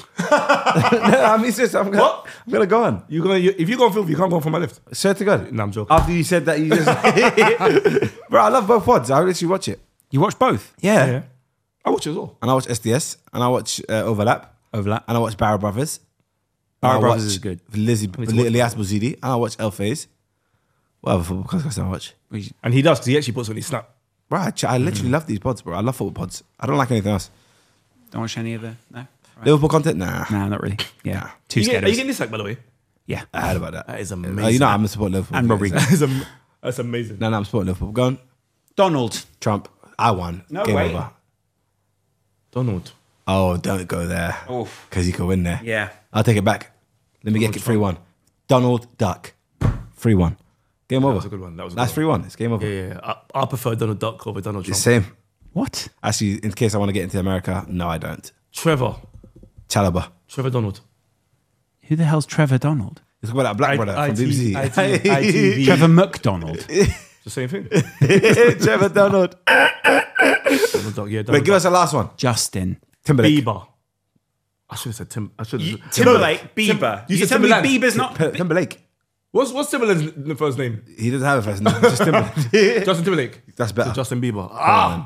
no, I mean, seriously, I'm gonna,
What?
I'm gonna go on.
You gonna you, if you go on film, you can't go on from my left.
Swear to God.
No, I'm joking.
After you said that, you just, bro. I love both pods. I literally watch it.
You watch both?
Yeah.
Yeah, I watch it as well.
And I watch S D S, and I watch uh, Overlap,
Overlap.
and I watch Barrow Brothers.
Barrow
And I
Brothers
watch
is good.
Lizzie,
need to watch
Elias Bouzidi, and I watch El Faze. What other football podcasts I watch?
And he does because he actually puts on his snap.
Bro, I, ch- I literally
Mm.
love these pods, bro. I love football pods. I don't like anything else.
Don't watch any of the no. Right.
Liverpool content? Nah.
No, not really. Yeah,
Nah.
too
You get,
scared.
are
of
you
us.
getting this like by the way?
Yeah,
I heard about that.
That is
Uh,
amazing.
you know, I'm supporting Liverpool.
And Robbie.
That is am- that's amazing.
No, no, I'm supporting Liverpool. Go on.
Donald.
Trump. I won.
No
Game
way.
over.
Donald.
Oh, don't go there.
Oof.
Because you could win there.
Yeah.
I'll take it back. Let me get it three one. Donald Duck. three one. Game over.
was a good one. That was a good
That's
one.
three one. It's game over.
Yeah, yeah. yeah. I, I prefer Donald Duck over Donald Trump.
It's same.
What?
Actually, in case I want to get into America, no, I don't.
Trevor.
Chalaba.
Trevor Donald.
Who the hell's Trevor Donald?
It's about that black brother from B B C.
I T I T V.
Trevor McDonald.
The same thing.
Trevor Donald.
Donald Duck. Yeah,
But
Donald
give
Duck.
us a last one.
Justin.
Timberlake.
Bieber. I should have said Tim. I should have.
Timberlake. Bieber.
You
You
said
tell me
Timberland.
Bieber's not.
P- Timberlake.
What's what's Timberlake's first name?
He doesn't have a first name. Just Timberlake.
Justin Timberlake.
That's better.
So Justin Bieber. Ah.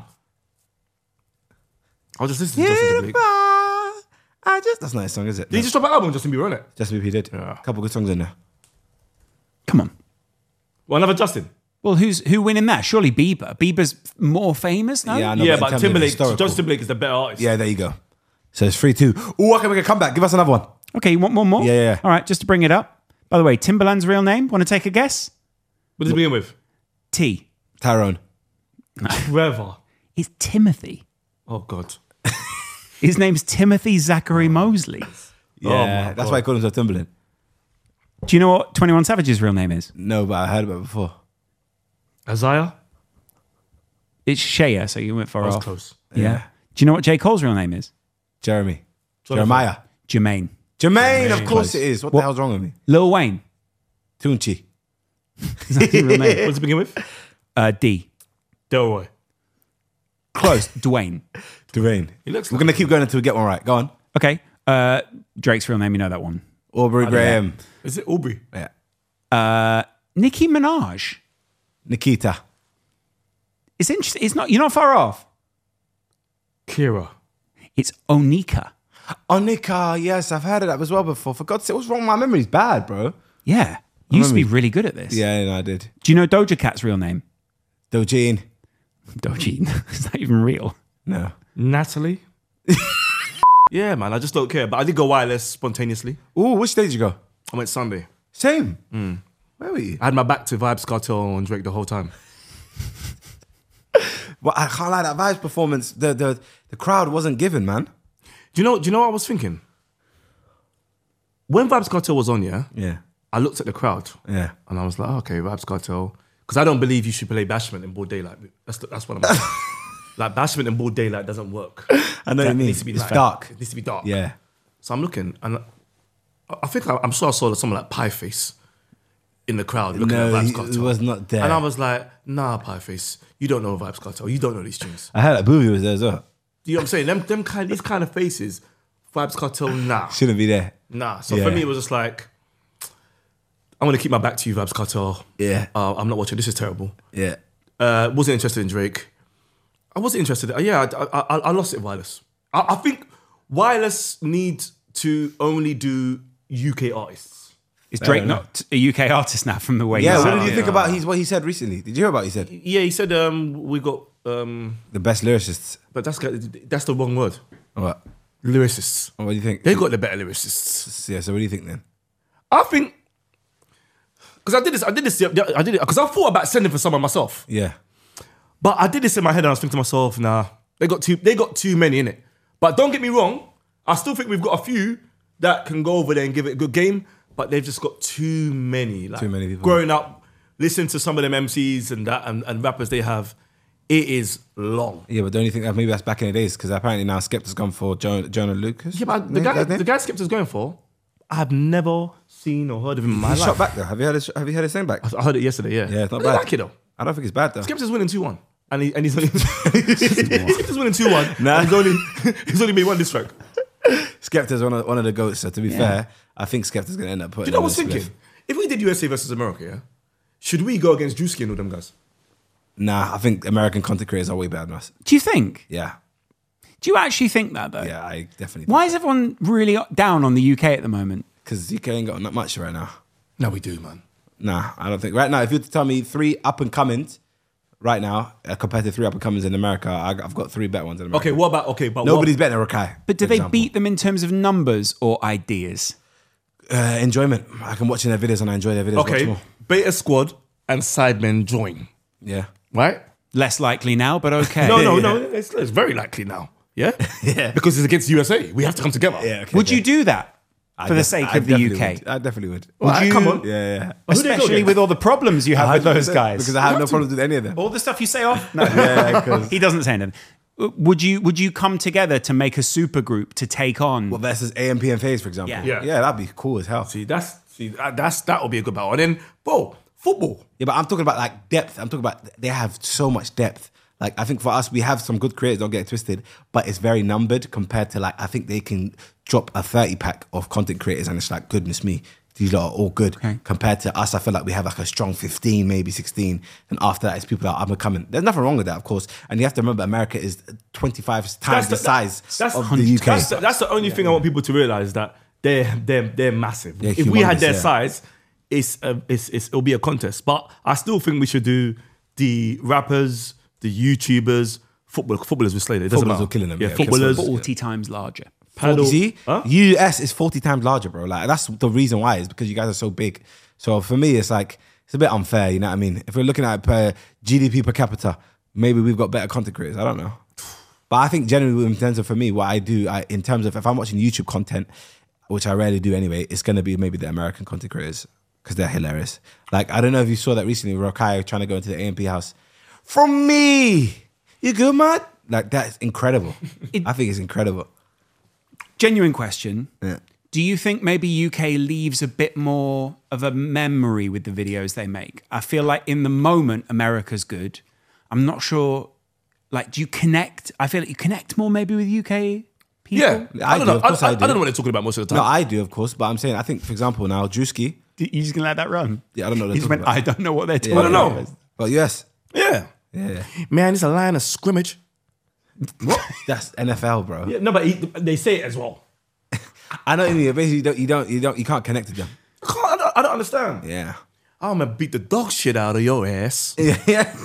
I'll just listen to Justin Timberlake.
I just that's not his song, is it?
Did he just drop an album, Justin Bieber, innit?
Justin Bieber, he did.
Yeah.
A couple good songs in there.
Come on.
Well, another Justin.
Well, who's who winning that? Surely Bieber. Bieber's more famous, no?
Yeah, I know,
yeah,
in
but
terms of
Timberlake,
historical-
Justin Timberlake is the better artist.
Yeah, there you go. So it's three two. Oh, okay, we can come back. Give us another one.
Okay, you want one more?
Yeah, yeah, yeah.
All right, just to bring it up. By the way, Timberland's real name, want to take a guess?
What does it begin with?
T.
Tyrone.
Trevor.
It's Timothy.
Oh, God.
His name's Timothy Zachary Mosley.
Yeah,
my
that's
God.
why I call himself Timberland.
Do you know what twenty-one Savage's real name is?
No, but I heard about it before.
Isaiah?
It's Shea, so you went far
I was
off.
close.
Yeah.
Yeah.
Do you know what J. Cole's real name is?
Jeremy.
Jonathan.
Jeremiah.
Jermaine.
Jermaine, of
Jermaine.
course
Close.
it is. What,
What-
the hell's wrong with me?
Lil Wayne.
Tunchi.
Is that his real name?
What does it begin with?
Uh, D.
Delroy.
Close. Dwayne.
Dwayne.
He looks
We're
like
going to keep going until we get one right. Go on.
Okay. Uh, Drake's real name, you know that one.
Aubrey Graham.
Is it Aubrey?
Yeah.
Uh, Nicki Minaj.
Nikita.
It's interesting. It's not. You're not far off.
Kira.
It's Onika.
Onika. Yes, I've heard of that as well before. For God's sake, what's wrong? My memory's bad, bro.
Yeah. You used to be really good at this.
Yeah, no, I did.
Do you know Doja Cat's real name?
Dojin.
Dojin. Is that even real?
No.
Natalie? Yeah, man, I just don't care. But I did go wireless spontaneously.
Ooh, which day did you go?
I went Sunday.
Same. Where were you?
I had my back to Vibes Cartel and Drake the whole time.
Well, I can't lie, that Vibes performance, the, the, the crowd wasn't given, man.
Do you know? Do you know what I was thinking? When Vibes Cartel was on, yeah,
Yeah.
I looked at the crowd
Yeah.
and I was like, oh, okay, Vibes Cartel, because I don't believe you should play Bashment in broad daylight. That's the, that's what I'm. Like Bashment in broad daylight doesn't work.
I know what you
It
mean.
needs to be
It's
light.
dark.
It needs to be dark.
Yeah.
So I'm looking, and I, I think I, I'm sure I saw someone like Pieface in the crowd looking
No,
at Vibes
he
Cartel.
was not there.
And I was like, nah, Pieface, you don't know Vibes Cartel. You don't know these tunes.
I heard that Boobie was there as well.
Do you know what I'm saying? Them, them kind, these kind of faces, Vibes Cartel, nah,
Shouldn't be there.
nah. So
Yeah.
for me, it was just like, I'm gonna keep my back to you, Vibes Cartel.
Yeah.
Uh, I'm not watching. This is terrible.
Yeah.
Uh, wasn't interested in Drake. I wasn't interested. Uh, yeah, I, I, I lost it, Wireless. I, I think Wireless needs to only do U K artists.
Is Drake not a U K artist now from the way
Yeah,
you
what
sound?
did you
yeah.
think about his, what he said recently? Did you hear about what he said?
Yeah, he said um, we got, um,
The best lyricists.
but that's that's the wrong word.
What?
Lyricists.
What do you think?
They got the better lyricists.
Yeah, so what do you think then?
I think because I did this. I did this. I did it because I thought about sending for someone myself.
Yeah.
But I did this in my head and I was thinking to myself, nah, they got too they got too many in it. But don't get me wrong, I still think we've got a few that can go over there and give it a good game, but they've just got too many. Like,
Too many people.
Growing up, listening to some of them M Cs and that and, and rappers they have, it is long.
Yeah, but don't you think that maybe that's back in the days? Because apparently now Skepta's gone for Jo- Jonah Lucas.
Yeah, but the
Name-
guy
that name?
the guy Skepta's going for, I have never seen or heard of him in my
He's
life.
shot back though. Have you heard his, have you heard his name back?
I heard it yesterday, yeah.
Yeah, it's not
But I
bad.
like it though.
I don't think it's bad though.
Skepta's winning two one. And, he, and he's only Skepta's winning two one.
Nah.
And he's only he's only made one diss track.
Skepta's one of, one of the goats, so to be fair, I think Skepta's going to end up putting
You know, I
him
was
in the
thinking,
split.
if we did U S A versus America, yeah, should we go against Drewski and all them guys?
Nah, I think American content creators are way better than us.
Do you think?
Yeah.
Do you actually think that though?
Yeah, I definitely
Why is everyone really down on the U K at the moment?
Because U K ain't got not much right now.
No, we do, man.
Nah, I don't think. Right now, if you were to tell me three up and comings right now, uh, compared to three up and comings in America, I, I've got three better ones in America.
Okay, what about okay, but
Nobody's
what,
better than Rakai.
But do
for
they
example.
beat them in terms of numbers or ideas?
Uh, enjoyment. I can watch in their videos and I enjoy their videos much
okay,
more.
Beta Squad and Sidemen join,
Yeah.
right?
Less likely now, but okay.
No, no, no. It's, it's very likely now. Yeah,
Yeah.
because it's against U S A. We have to come together.
Yeah, okay.
Would you do that
I
for the
def-
sake
I
of the U
definitely
K?
would. I definitely would.
Well,
you-
come on.
Yeah, yeah.
Who do they go
Especially
against?
with all the problems you have with those guys.
Because I have no problems with any of them.
all the stuff you say off. No.
Yeah, 'cause-
he doesn't say anything. Would you would you come together to make a super group to take on?
What versus A M P and FaZe, for example?
Yeah.
Yeah.
yeah, that'd be cool as hell.
See, that's see, that- that's that will be a good battle. And then, bro, football.
Yeah, but I'm talking about like depth. I'm talking about they have so much depth. Like I think for us, we have some good creators. Don't get it twisted, but it's very numbered compared to like I think they can drop a thirty pack of content creators, and it's like goodness me, These lot are all good.
Okay.
Compared to us, I feel like we have like a strong fifteen, maybe sixteen. And after that, it's people that are up and coming. There's nothing wrong with that, of course. And you have to remember, America is twenty-five times the,
the-
size
that's
of the U K.
That's the, that's the only thing I want people to realize, that they're they're they're massive.
They're
if we had
humongous,
their
yeah.
size, it's, a, it's it's it'll be a contest. But I still think we should do the rappers, the YouTubers, football footballers with Slater. It doesn't
Footballers
matter.
are killing them,
Yeah,
yeah,
footballers.
forty times larger.
Paddle-
You see,
Huh?
U S is forty times larger, bro. Like that's the reason why is because you guys are so big. So for me, it's like it's a bit unfair. You know what I mean? If we're looking at per G D P per capita, maybe we've got better content creators. I don't know, but I think generally, in terms of for me, what I do, I, in terms of if I'm watching YouTube content, which I rarely do anyway, it's gonna be maybe the American content creators because they're hilarious. Like I don't know if you saw that recently, Rokai trying to go into the A M P house. From me, you good, man? Like that's incredible. I think it's incredible.
Genuine question.
Yeah.
Do you think maybe U K leaves a bit more of a memory with the videos they make? I feel like in the moment, America's good. I'm not sure. Like, do you connect? I feel like you connect more maybe with U K people.
Yeah,
I
I, don't
do,
know.
of course
I,
I
I, I
do.
don't know what they're talking about most of the
No,
time.
I do, of course, but I'm saying, I think, for example, now, Drewski,
You just gonna let that run?
yeah, I don't know what
He
they're
just
talking
went, I
about.
don't know what they're talking
I don't know.
about.
But yes,
yeah,
yeah,
man, it's a line of scrimmage.
that's N F L, bro.
Yeah, no, but he, they say it as well.
I know what you mean. Basically, you don't, you don't, you don't, you can't connect to them.
I, can't, I, don't, I don't understand.
Yeah,
I'm gonna beat the dog shit out of your ass.
yeah, yeah.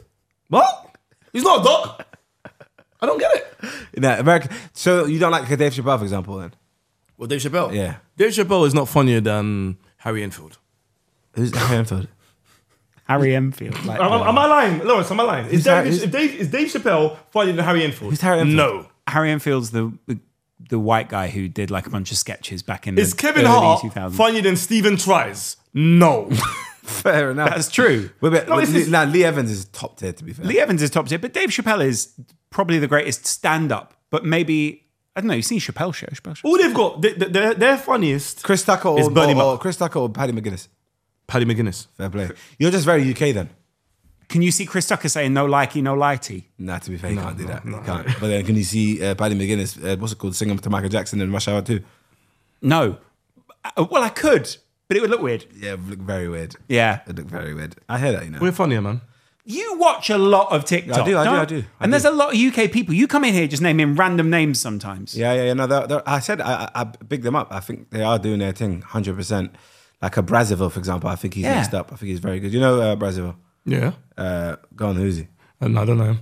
What? He's not a dog. I don't get it.
No, America. So you don't like Dave Chappelle, for example, then?
Well, Dave Chappelle.
Yeah.
Dave Chappelle is not funnier than Harry Enfield.
Who's Harry Enfield?
Harry Enfield. Like,
Am, I- am I lying, Lawrence? Am I lying? Is,
Who's
Dave,
Harry-
is, Dave, is Dave Chappelle funnier than Harry Enfield?
Who's Harry Enfield?
No.
Harry Enfield's the, the the white guy who did like a bunch of sketches back in the
Is Kevin
early
Hart
two thousands.
funnier than Stephen Tries? No.
Fair enough.
That's true.
Wait, wait,
No,
wait,
it's just-
nah, Lee Evans is top tier, to be fair.
Lee Evans is top tier, but Dave Chappelle is probably the greatest stand-up. But maybe I don't know. You've seen Chappelle show. Chappelle show.
All they've got, they, they, their funniest,
Chris Tucker
It's
or,
Bernie
or,
Mac.
or Chris Tucker or Paddy McGuinness.
Paddy McGuinness.
Fair play. You're just very U K then.
Can you see Chris Tucker saying no likey, no lighty?
Nah, to be fair, you can't do that. You can't. But then can you see uh, Paddy McGuinness, uh, what's it called, singing to Michael Jackson in Rush Hour two?
No. Uh, Well, I could, but it would look weird.
Yeah, it would look very weird.
Yeah.
It look very weird. I hear that, you know.
We're funnier, man.
You watch a lot of TikTok.
I do, I do,
don't-
I do, I
and
do.
there's a lot of U K people. You come in here just naming random names sometimes.
Yeah, yeah, yeah. No, they're, they're, I said I, I I big them up. I think they are doing their thing, one hundred percent. Like a Brazzaville, for example. I think he's
Yeah.
next up. I think he's very good. You know uh, Brazzaville?
Yeah.
Uh, go on, who's he?
And I don't know.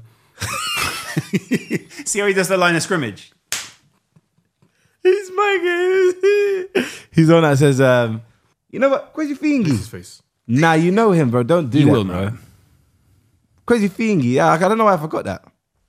See how he does the line of scrimmage?
He's my guy. He's the one that says, um, you know what? Crazy
His
Fingy.
face.
Nah, you know him, bro. Don't do
You
that,
will
bro.
know.
Crazy Fingy. Yeah, I don't know why I forgot that.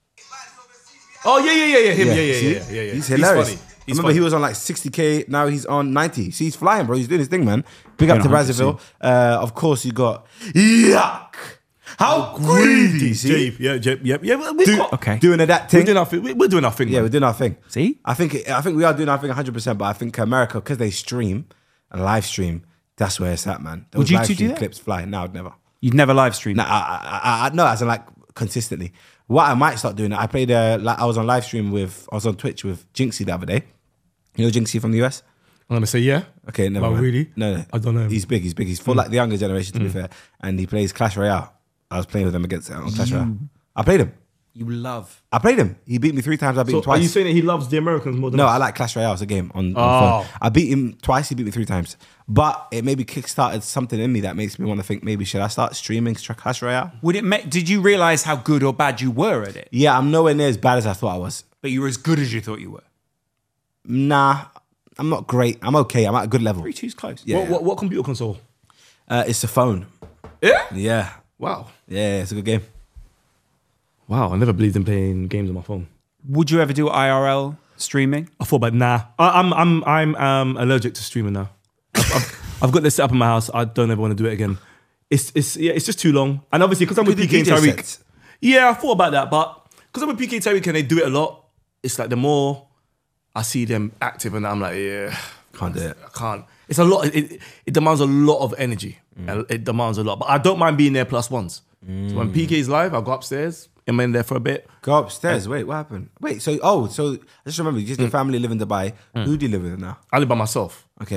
Oh, yeah, yeah, yeah, yeah. Him, yeah, yeah,
see?
yeah, yeah, yeah, yeah.
He's hilarious.
funny.
I
He's
remember
funny.
he was on like sixty K. Now he's on ninety. See, he's flying, bro. He's doing his thing, man. Big up to
one hundred percent.
Brazzaville. Uh, of course, you got yuck. How greedy. See,
Jape, yeah, Jape, yep, yeah. We've
Do-
got,
Okay.
doing that
We're
thing.
doing our thing. We- We're doing our thing.
Yeah,
man.
we're doing our thing.
See?
I think I think we are doing our thing one hundred percent. But I think America, because they stream and live stream, that's where it's at, man. Those
Would you
live
two do
stream
that?
clips fly. No, I'd never.
You'd never live stream.
No, I, I, I, I, no, as in like consistently. What I might start doing, I played. Uh, like I was on live stream with, I was on Twitch with Jinxie the other day. You know Jinxie from the U S?
I'm gonna say yeah.
Okay, never
Oh,
mind.
really?
No, no,
I don't know him.
He's big. He's big. He's for like the younger generation, to be fair. And he plays Clash Royale. I was playing with him against on Clash Royale. I played him.
You love.
I played him. He beat me three times. I beat
So
him twice.
are you saying that he loves the Americans more than
No,
us?
I like Clash Royale as a game on, on
Oh.
phone. I beat him twice, he beat me three times. But it maybe kickstarted something in me that makes me want to think maybe should I start streaming Clash Royale?
Would it make? Did you realize how good or bad you were at it?
Yeah, I'm nowhere near as bad as I thought I was.
But you were as good as you thought you were.
Nah, I'm not great. I'm okay. I'm at a good level.
Three two's close.
Yeah.
What, what, what computer console?
Uh, it's a phone.
Yeah.
Yeah.
Wow.
Yeah, it's a good game.
Wow. I never believed in playing games on my phone.
Would you ever do I R L streaming?
I thought about nah. I, I'm I'm I'm um, allergic to streaming now. I've, I've, I've got this set up in my house. I don't ever want to do it again. It's it's yeah. It's just too long. And obviously because I'm with
Could
P
do
K and
D J
Tyreek.
sets.
Yeah, I thought about that, but because I'm with P K and Tyreek and they do it a lot, it's like the more I see them active, and I'm like, yeah,
Can't do it.
I can't. It's a lot. It, it demands a lot of energy. And It demands a lot. But I don't mind being there plus ones. So when P K is live, I'll go upstairs. I'm in there for a bit.
Go upstairs. Wait, what happened? Wait, so, oh, so I just remember, you just
Mm.
your family live in Dubai. Who do you live with now?
I live by myself.
Okay.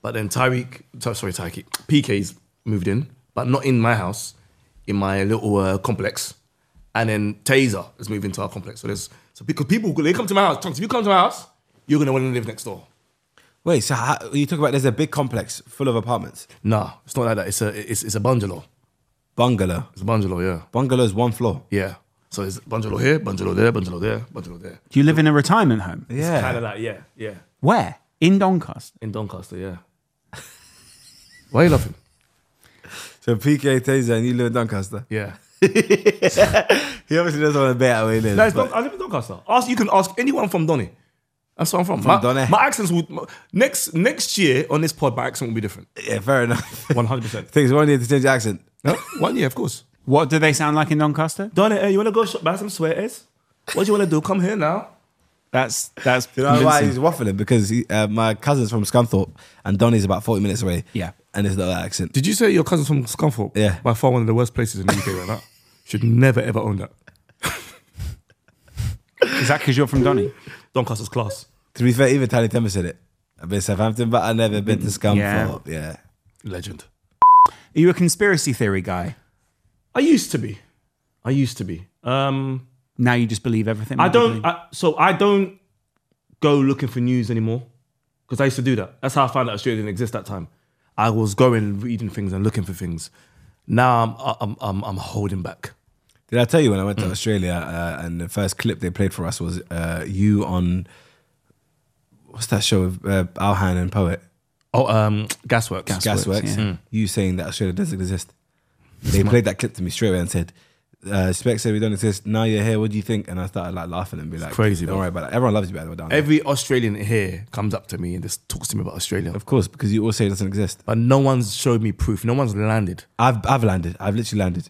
But then Tyreek, so- sorry, Tyreek, P K's moved in, but not in my house, in my little uh, complex. And then Taser has moved into our complex. So there's so because people they come to my house. Tonks, if you come to my house, you're gonna want to live next door.
Wait, so how, you talk about there's a big complex full of apartments.
Nah, it's not like that. It's a it's, it's a bungalow.
Bungalow.
It's a bungalow, yeah,
Bungalow is one floor.
yeah. So there's bungalow here, bungalow there, bungalow there, bungalow there.
Do you live in a retirement home?
Yeah.
Kind of like yeah, yeah.
Where? In Doncaster.
In Doncaster, yeah. Why are you laughing?
So P K, Taser, and you live in Doncaster.
Yeah.
He obviously doesn't want to bet how he lives.
No, it's
but-
Don- I live in Doncaster. Ask you can ask anyone from Donny. That's where I'm from.
From
my,
Donny.
my accents would my- next next year on this pod. My accent will be different.
Yeah, fair enough.
One hundred percent.
Takes one year to change your accent.
No, one year, of course.
What do they sound like in Doncaster?
Donny, hey, you want to go shop, buy some sweaters? What do you want to do? Come here now.
That's that's
You know why
convincing.
he's waffling? Because he, uh, my cousin's from Scunthorpe and Donny's about forty minutes away.
Yeah.
And there's no accent.
Did you say your cousin's from Scunthorpe?
Yeah.
By far one of the worst places in the U K right now. Should never ever own that.
Is that because you're from Donny?
Doncaster's class.
To be fair, even Tiny Timber said it. I've been to Southampton, but I've never been to Scunthorpe. Yeah.
Legend.
Are you a conspiracy theory guy?
I used to be. I used to be. Um,
Now you just believe everything?
I
people
don't.
believe?
I, so I don't go looking for news anymore because I used to do that. That's how I found out Australia didn't exist that time. I was going, reading things and looking for things. Now I'm, I'm, I'm, I'm holding back.
Did I tell you when I went to Australia uh, and the first clip they played for us was uh, you on, what's that show with uh, Alhan and Poet?
Oh, um, Gasworks.
Gasworks.
yeah.
You saying that Australia doesn't exist. They played that clip to me straight away and said, uh, Spec said we don't exist. Now you're here. What do you think? And I started like laughing and be like,
crazy,
Don't
bro.
worry about it. Everyone loves you, by the way, down there.
Every Australian here comes up to me and just talks to me about Australia.
Of course, because you all say it doesn't exist.
But no one's showed me proof. No one's landed.
I've I've landed. I've literally landed.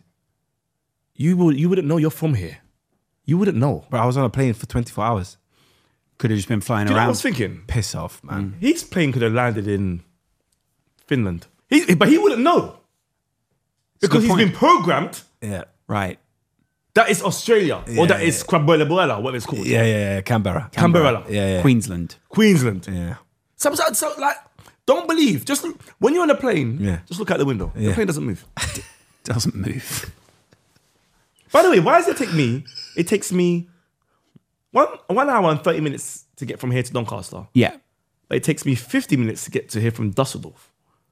You will, you wouldn't know you're from here. You wouldn't know.
But I was on a plane for twenty-four hours.
Could have just been flying
Do you know what I
around.
was thinking?
Piss off, man.
His plane could have landed in Finland. He, but he wouldn't know. Because
good
he's
point.
been programmed
Yeah.
Right.
that is Australia.
Yeah,
or that
yeah,
is Krabuela, whatever it's called.
Yeah, yeah, yeah. Canberra.
Canberra.
Yeah, yeah.
Queensland.
Queensland.
Yeah.
So, so, so, like, don't believe. Just look, when you're on a plane,
Yeah.
just look out the window. The
Yeah.
plane doesn't move.
Doesn't move.
By the way, why does it take me? It takes me one one hour and thirty minutes to get from here to Doncaster.
Yeah.
But it takes me fifty minutes to get to here from Dusseldorf.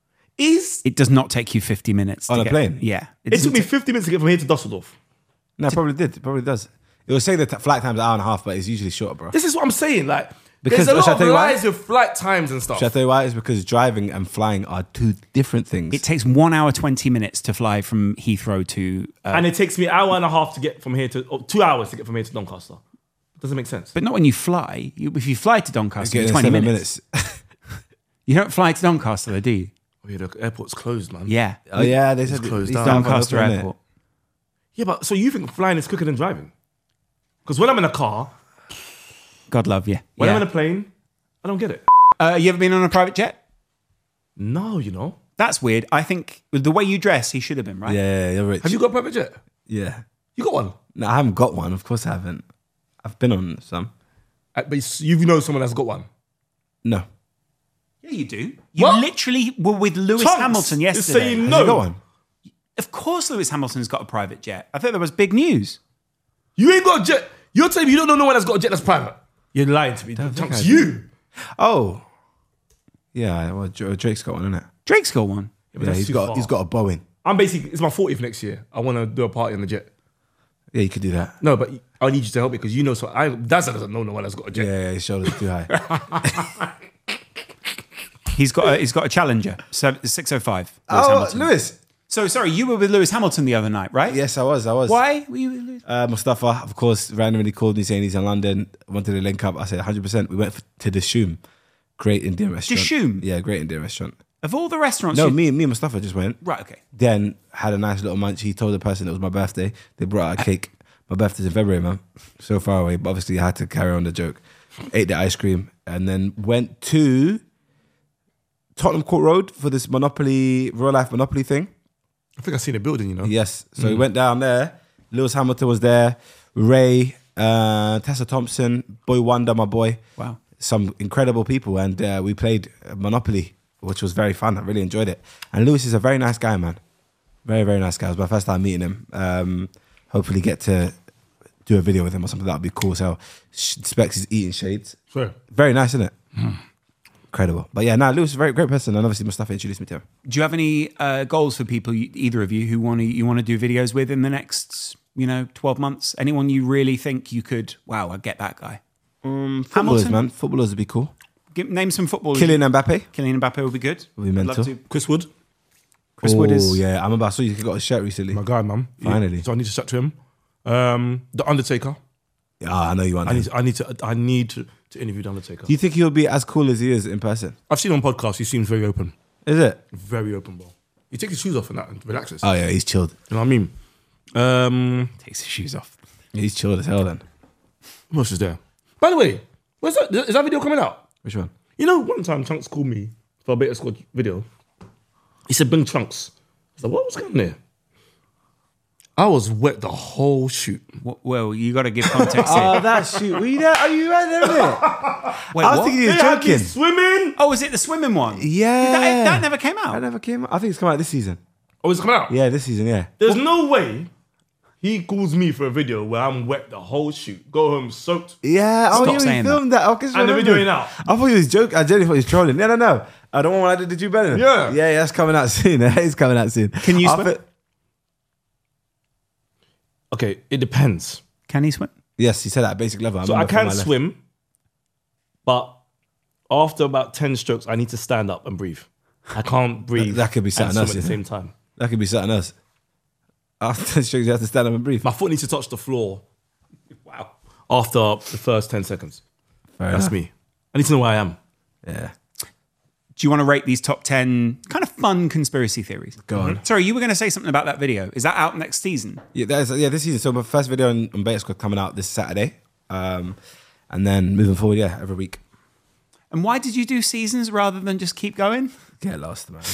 Is
It does not take you fifty minutes to
On a
get-
plane?
Yeah.
it took me fifty minutes to get from here to Dusseldorf?
No, it probably did. It probably does. It will say the t- flight time's an hour and a half, but it's usually shorter, bro.
This is what I'm saying. Like,
Because-
there's a lot
shall I
of
tell you why?
lies with flight times and stuff.
Should I tell you why? It's because driving and flying are two different things.
It takes one hour twenty minutes to fly from Heathrow to. Uh,
And it takes me an hour and a half to get from here to, or two hours to get from here to Doncaster. Doesn't make sense.
but not when you fly. You, if you fly to Doncaster,
Get
it's
in
twenty
seven
minutes.
minutes.
You don't fly to Doncaster, though, do you?
Oh, yeah, the airport's closed, man.
Yeah.
Oh yeah, they said
closed
it's
down.
down
Doncaster
for open, innit?
Airport.
Yeah, but so you think flying is quicker than driving? Because when I'm in a car,
God love you.
when
Yeah.
I'm in a plane, I don't get it.
Uh, you ever been on a private jet?
No, you know.
That's weird. I think with the way you dress, he should have been, right?
Yeah, yeah, you're rich.
Have you got a private jet?
Yeah.
You got one?
No, I haven't got one. Of course, I haven't. I've been on some.
Uh, But you know someone that's got one.
No.
Yeah, you do. You
What?
literally were with Lewis
Tonks
Hamilton
is
yesterday.
saying
Has
no.
you got one?
Of course, Lewis Hamilton's got a private jet. I thought that was big news.
You ain't got a jet. You're telling me you don't know no one that's got a jet that's private. You're lying to me.
think
Tonks,
I
you.
Oh. Yeah. Well, Dra- Drake's got one, isn't it?
Drake's got one.
but
Yeah,
that's
he's
too
got
far.
he's got a Boeing.
I'm basically, it's my fortieth next year. I want to do a party on the jet.
Yeah, you could do that.
No, but I need you to help me because you know, so I, Dazza doesn't know no one that's got a jet.
Yeah, yeah, his shoulders are too high.
He's got a, he's got a Challenger, six oh five. Lewis
oh,
Hamilton.
Lewis.
So sorry, you were with Lewis Hamilton the other night, right?
Yes, I was. I was.
Why were you with Lewis?
Uh, Mustafa, of course, randomly called me saying he's in London. Wanted to link up. I said one hundred percent. We went f- to the Shoom. Great Indian restaurant.
Dishoom?
Yeah, great Indian restaurant.
Of all the restaurants,
No,
you-
me, me and Mustafa just went.
Right. Okay.
Then had a nice little munch. He told the person it was my birthday. They brought out a cake. My birthday's in February, man. So far away. But obviously I had to carry on the joke. Ate the ice cream and then went to Tottenham Court Road for this Monopoly, real life Monopoly thing.
I think I've seen a building, you know.
Yes. So we went down there. Lewis Hamilton was there. Ray, uh, Tessa Thompson, Boy Wonder, my boy.
Wow.
Some incredible people. And uh, we played Monopoly which was very fun. I really enjoyed it. And Lewis is a very nice guy, man. Very, very nice guy. It was my first time meeting him. Um, hopefully get to do a video with him or something. That would be cool. So Specs is eating shades.
Sure.
Very nice, isn't it? Mm. Incredible. But yeah, nah, Lewis is a very great person, and obviously Mustafa introduced me to him.
Do you have any uh, goals for people, you, either of you, who want to you want to do videos with in the next, you know, twelve months? Anyone you really think you could? Wow, I'd get that guy.
Um, footballers,
Hamilton?
man. Footballers would be cool.
Give, name some footballers.
Kylian Mbappe.
Kylian Mbappe would be good.
Would be
I'd
mental.
love to.
Chris Wood,
Chris
oh,
Wood is.
yeah. I remember I saw you got a shirt recently.
my guy, man.
Finally.
So I need to chat to him. Um, the Undertaker.
Yeah, I know you want
I
him.
need. To, I need to. I need to, to interview the Undertaker.
Do you think he'll be as cool as he is in person?
I've seen him on podcasts. He seems very open.
Is it?
Very open, bro. He takes his shoes off and that and relaxes.
Oh yeah, he's chilled.
You know what I mean? Um,
Takes his shoes off.
He's chilled as hell then.
what else is there? By the way, where's that? Is that video coming out?
Which one?
You know, one time Chunks called me for a Beta Squad video. He said, "Bring Chunks." I said, "What was going on there?" I was wet the whole shoot.
Well, you got to give context here.
Oh, that shoot. Were you there? Are you right there, innit?
Wait,
I was
what?
thinking he was
They had me
joking.
swimming.
Oh, was it the swimming one?
Yeah.
That, that never came out.
That never came out. I think it's coming out this season.
Oh, it's coming out.
Yeah, this season, yeah.
There's no way he calls me for a video where I'm wet the whole shoot. Go home soaked.
Yeah, oh,
Stop
yeah, we
saying
filmed that. Okay,
And the video ain't out.
I thought he was joking. I genuinely thought he was trolling. No, no, no. I don't want when I did the Drew Bennett.
Yeah.
Yeah, yeah, that's coming out soon. It's coming out soon.
Can you
I
swim?
thi-
Okay, it depends.
Can he swim?
Yes, he said that at basic level.
So I
remember from
can
my left.
swim, but after about ten strokes, I need to stand up and breathe. I can't breathe.
that could be
and
something
swim
else,
at the
isn't
same time.
That could be something else. After strokes, you have to stand up and breathe.
My foot needs to touch the floor. Wow. After the first ten seconds.
Fair
That's
enough.
me. I need to know where I am.
Yeah.
Do you want to rate these top ten kind of fun conspiracy theories?
Go on.
Sorry, you were going to say something about that video. Is that out next season?
Yeah, that's, yeah, this season. So my first video on, on Beta Squad coming out this Saturday. Um, and then moving forward, yeah, every week.
And why did you do seasons rather than just keep going?
Get lost, man.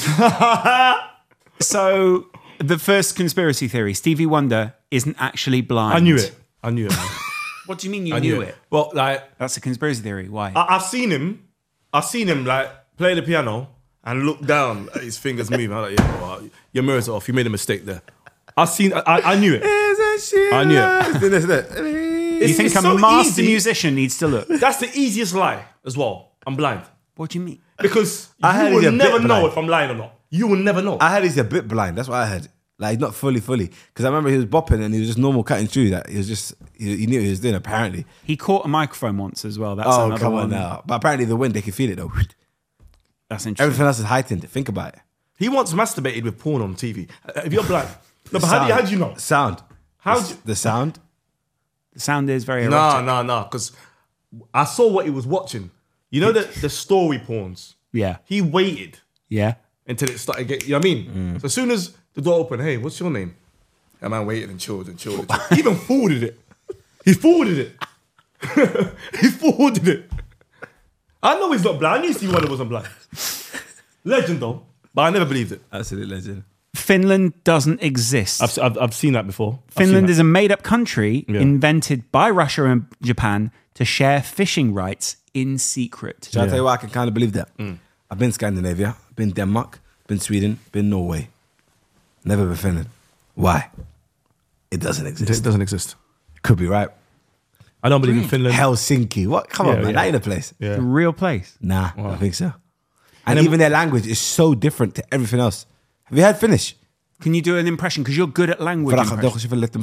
So the first conspiracy theory, Stevie Wonder isn't actually blind.
I knew it. I knew it, man.
What do you mean you
I
knew it?
Well, like,
That's a conspiracy theory. Why?
I, I've seen him. I've seen him, like, play the piano and look down at his fingers moving. I'm like, yeah, bro, your mirrors are off. You made a mistake there. I've seen, I, I, I knew it. I knew it.
Isn't it?
you
It's-
think
it's
a
so
master
easy.
musician needs to look?
That's the easiest lie as well. I'm blind.
What do you mean?
Because
I heard
you
he's
will
a
never
bit
know
blind.
if I'm lying or not. You will never know.
I heard he's a bit blind. That's what I heard. Like, not fully, fully. Because I remember he was bopping and he was just normal cutting through that. He was just, he, he knew what he was doing, apparently.
He caught a microphone once as well. That's
Oh,
another
come
one.
on now. But apparently the wind, they can feel it though.
That's interesting.
Everything else is heightened. Think about it.
He once masturbated with porn on T V. Uh, If you're blind. No, but how do, you, how do you know?
Sound.
How
the,
do you-
the sound?
The sound is very
No,
erotic.
no, no. Because I saw what he was watching. You know the, the story porns?
Yeah.
He waited
Yeah.
until it started getting, you know what I mean? So as soon as the door opened, hey, what's your name? That man waited and chilled and chilled. And chilled. He even forwarded it. He forwarded it. He forwarded it. I know he's not blind. I knew Stevie Wonder wasn't blind. Legend though, but I never believed it.
Absolute legend.
Finland doesn't exist.
I've, I've, I've seen that before. I've
Finland
seen
is a made-up country
Yeah.
invented by Russia and Japan to share fishing rights in secret.
Shall I tell you why I can kind of believe that? I've been Scandinavia, been Denmark, been Sweden, been Norway. Never been Finland. Why? It doesn't
that. It
exist.
doesn't exist.
Could be right.
I don't believe in Finland.
Helsinki. What? Come on,
Yeah,
man.
yeah.
That ain't a place.
Yeah.
A real place.
Nah, I don't think so. And,
then-
even their language is so different to everything else. Have you heard Finnish?
Can you do an impression? Because you're good at language impressions.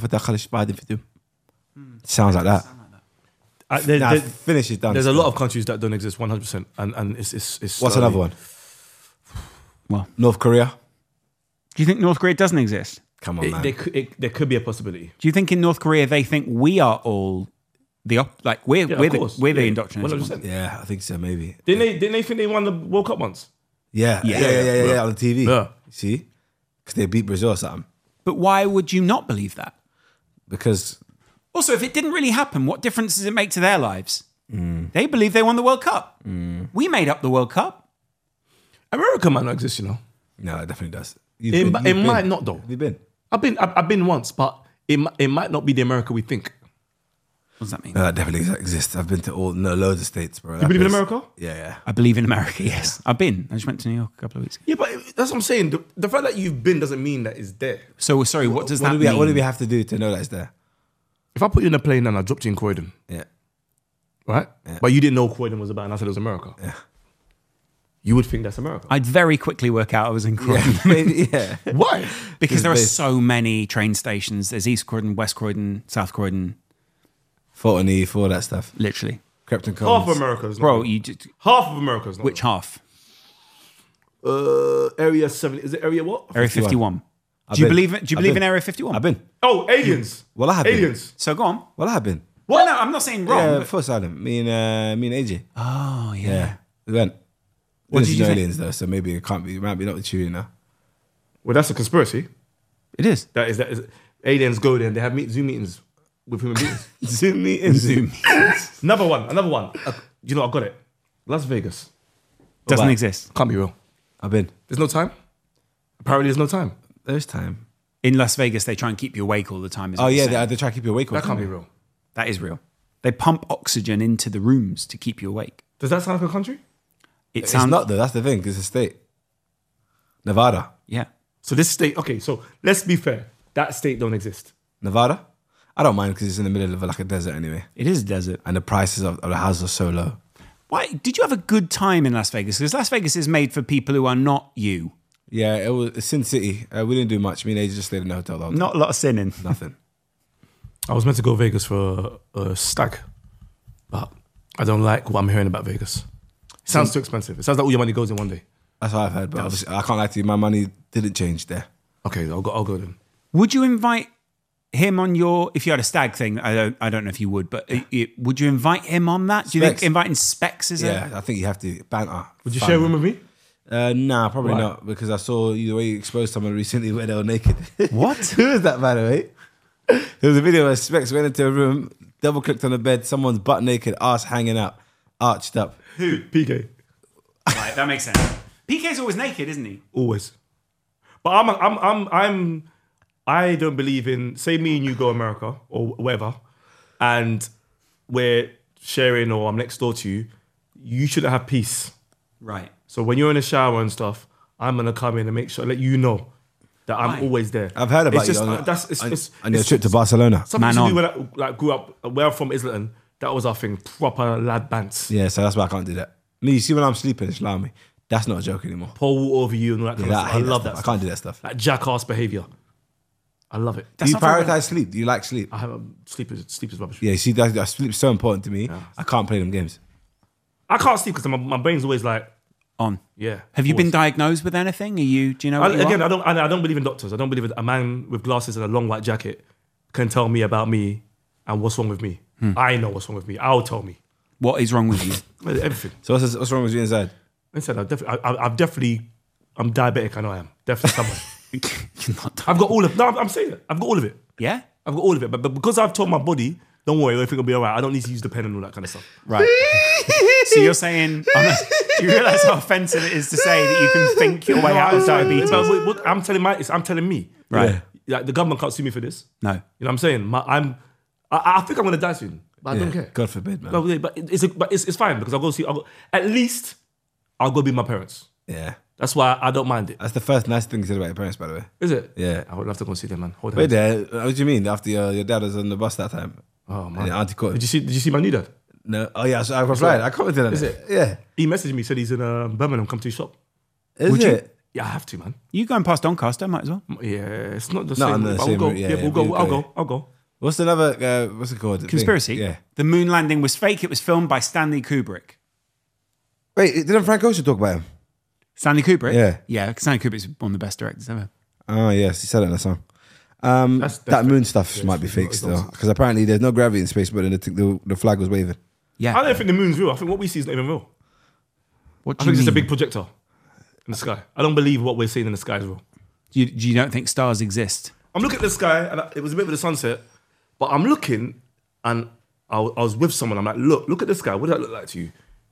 Sounds like that.
I, there-
Nah,
there-
Finnish is done.
there's a lot of countries that don't exist one hundred percent. And, and it's, it's, it's
What's
slowly-
another one?
Well,
North Korea.
do you think North Korea doesn't exist?
Come on,
It,
man.
there, could, it, there could be a possibility.
Do you think in North Korea they think we are all the op- like we're
Yeah,
we're
of
the,
course.
we're the
Yeah,
indoctrinated
one hundred
ones?
percent.
Yeah, I think so. Maybe.
Didn't they, didn't they think they won the World Cup once?
Yeah, yeah, yeah, yeah, yeah, yeah, on the T V.
Yeah.
See, because they beat Brazil or something.
But why would you not believe that?
Because
Also, if it didn't really happen, what difference does it make to their lives? They believe they won the World Cup. We made up the World Cup.
America might not exist, you know.
no, it definitely does. You've
It,
been-
mi-
you've
it
been.
might not though.
Have you been?
I've been I've, I've been once, but it mi- it might not be the America we think.
What does that mean?
No, that definitely exists. I've been to all no loads of states, bro.
You believe in America?
Yeah, yeah.
I believe in America, yes. I've been. I just went to New York a couple of weeks ago.
Yeah, but that's what I'm saying. The, the fact that you've been doesn't mean that it's there.
So, sorry, what does
What
that
do we
mean?
what do we have to do to know that it's there?
If I put you in a plane and I dropped you in Croydon,
Yeah.
right?
Yeah.
But you didn't know Croydon was about, and I said it was America.
Yeah.
You would think that's America.
I'd very quickly work out I was in Croydon.
Yeah. Maybe, yeah.
Why?
Because there are
based-
so many train stations. There's East Croydon, West Croydon, South Croydon,
Fulton Heath, all that stuff.
literally.
Krypton
Half
Commons.
of America is not
Bro,
there.
you just,
Half of America is not
which half?
there. Uh, area seven. Is it area what?
Area
fifty-one.
fifty-one.
I've
Do you
been.
believe? Do you
I've
believe in
been.
Area fifty-one?
I've been.
Oh, aliens.
Well, I have been.
aliens.
So go on.
Well, I have been.
What? No, I'm not saying wrong.
Yeah,
but-
Full Asylum. Me and uh, me and A J.
oh yeah.
Yeah, we went.
What
What
did
did
you
know
think?
aliens though? So maybe it can't be. It might be not with you, you know.
Well, that's a conspiracy.
It is.
That is that is aliens go there and they have meet, Zoom meetings with human beings.
Zoom meeting.
Zoom
Another one. Another one. Uh, you know, I got it. Las Vegas.
doesn't
Right.
exist
Can't be real.
I've been.
There's no time. Apparently, there's no time.
There's time.
in Las Vegas. They try and keep you awake all the time. Is
Oh
what
yeah,
you're saying.
they, they try to keep you awake. all
That
the
can't
time.
be real.
That is real. They pump oxygen into the rooms to keep you awake.
Does that sound like a country?
It
It's
sounds
not though. That's the thing. It's a state. Nevada.
yeah.
So this state, okay, so let's be fair. That state don't exist.
Nevada. I don't mind because it's in the middle of like a desert anyway,
It is a desert.
and the prices of, of the houses are so low.
Why did you have a good time in Las Vegas? Because Las Vegas is made for people who are not you.
Yeah, it was it's Sin City. Uh, we didn't do much. Me and AJ just stayed in the hotel. The whole time.
Not a lot of sinning.
Nothing.
I was meant to go Vegas for a, a stag, but I don't like what I'm hearing about Vegas. It sounds too expensive. It sounds like all your money goes in one day.
That's what I've heard. But obviously, I can't lie to you. My money didn't change there.
Okay, I'll go. I'll go then.
Would you invite him on your? If you had a stag thing, I don't. I don't know if you would, but it, it, would you invite him on that? Do you
Specs.
think inviting Specs is
Yeah,
it?
I think you have to banter.
Would you
Fun.
share a room with me?
Uh, nah, probably
Why?
not because I saw you the way you exposed someone recently where they were naked.
What?
Who is that, by the way? There was a video where Specs went into a room, double clicked on the bed, someone's butt naked, ass hanging out, arched up.
Who? P K.
Right, that makes sense. P K's always naked, isn't he?
Always. But I'm, I'm, I'm, I'm, I don't believe in, say me and you go America or whatever, and we're sharing or I'm next door to you, you shouldn't have peace.
Right.
So when you're in the shower and stuff, I'm going to come in and make sure, let you know that I'm
Why?
always there.
I've heard about
it's
you
just,
on,
uh, that's, it's,
on,
it's,
on your
it's
trip to Barcelona.
Something
Man
to
on.
do when I like, grew up, where I'm from, Islington, that was our thing, proper lad bants.
Yeah, so that's why I can't do that. Me, you see when I'm sleeping, it's alarm me. That's not a joke anymore.
Pour water over you and all that kind
Yeah,
of
I,
stuff. I
hate
love
that
that,
stuff.
stuff.
I can't do that stuff.
Like jackass behavior. I love it.
Do you
not very-
prioritize sleep? Do you like sleep?
I have a sleep is sleep is rubbish.
Yeah, you see, that, that sleep's so important to me. I can't play them games.
I can't sleep because my, my brain's always like,
On.
yeah.
Have you been
always.
diagnosed with anything? Are you? Do you know?
I,
What you
again,
are?
I don't. I, I don't believe in doctors. I don't believe a man with glasses and a long white jacket can tell me about me and what's wrong with me.
Hmm.
I know what's wrong with me. I'll tell me
What is wrong with you?
everything.
So what's, what's wrong with you inside?
Instead, I definitely, I, I, I've definitely, I'm diabetic. I know I am definitely somewhere.
You're not.
I've got all of. No, I'm, I'm saying it. I've got all of it.
Yeah.
I've got all of it. But, but because I've told my body, don't worry, everything will be all right. I don't need to use the pen and all that kind of stuff.
Right. So you're saying? I'm not- do you realise how offensive it is to say that you can think your way out of diabetes?
But wait, what, I'm telling my, it's, I'm telling me.
Right.
Like the government can't sue me for this.
No.
You know what I'm saying? My, I'm, I, I think I'm gonna die soon, but I don't
Yeah,
care.
God forbid, man.
No, but it's, a, but it's, it's fine because I'll go see. I'll go, at least I'll go be my parents.
Yeah.
That's why I don't mind it.
That's the first nice thing you said about your parents, by the way.
Is it?
Yeah.
I would love to go see them, man. Hold
Wait
hands.
there. What do you mean? After your, your dad was on the bus that time?
Oh
And
man.
your auntie caught
Did
him.
you see? Did you see my new dad?
No. Oh, yeah. So I replied. I commented on
Is
it.
it?
Yeah.
He messaged me. Said he's in uh, Birmingham. Come to his shop.
Is
Would you?
it?
Yeah, I have to, man.
You going past Doncaster? Might as well.
Yeah, it's not the
Not
same.
on the
route, but
same
I'll go.
route, yeah,
Yeah,
yeah,
we'll go.
we'll
I'll
go,
go. I'll go.
What's another, uh, what's it called? Thing?
Conspiracy.
Yeah.
The moon landing was fake. It was filmed by Stanley Kubrick.
Wait, didn't Frank Ocean talk about him?
Stanley Kubrick.
Yeah.
Yeah. Stanley Kubrick's one of the best directors ever.
Oh, yes. He said it in a song. Um,
That's-
that
that's-
moon stuff
yeah,
might be
it's
fake
not- it's
still.
nonsense.
Because apparently there's no gravity in space, but then the, the, the flag was waving.
Yeah.
I don't think the moon's real. I think what we see is not even real.
What
I
do you
think it's just a
mean?
big projector in the sky. I don't believe what we're seeing in the sky is real.
You, you don't think stars exist?
I'm looking at the sky, and I, it was a bit of the sunset, but I'm looking, and I, was- I was with someone. I'm like, look, look at the sky. What does that look like to you?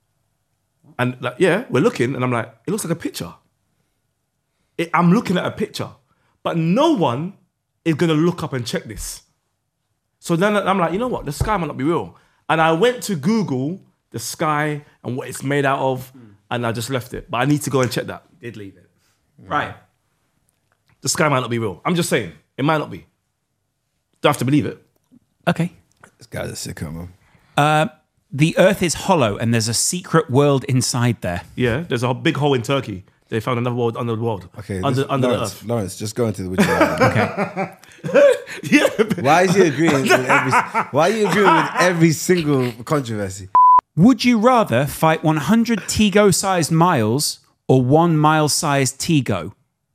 And like, yeah, we're looking, and I'm like, it looks like a picture. It, I'm looking at a picture, but no one is gonna look up and check this. So then I'm like, you know what? The sky might not be real. And I went to Google the sky and what it's made out of, and I just left it. But I need to go and check that.
Did leave it. Right.
The sky might not be real. I'm just saying, it might not be. Don't have to believe it.
Okay.
This guy's a sicko, man.
The Earth is hollow and there's a secret world inside there.
Yeah, there's a big hole in Turkey. They found another world under the world.
Okay,
under
this-
under
Lawrence,
the earth.
Lawrence, just go into the which one.
Okay.
Yeah,
Why is he agreeing with every? Why are you agreeing with every single controversy?
Would you rather fight one hundred Tego-sized miles or one mile-sized Tego?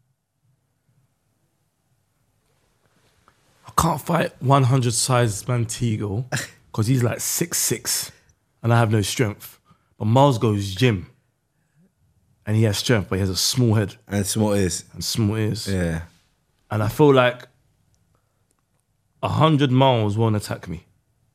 I can't fight one hundred sized man Teagle because he's like six six, and I have no strength. But Miles goes gym, and he has strength, but he has a small head
And small ears.
and small ears.
Yeah.
And I feel like a hundred miles won't attack me.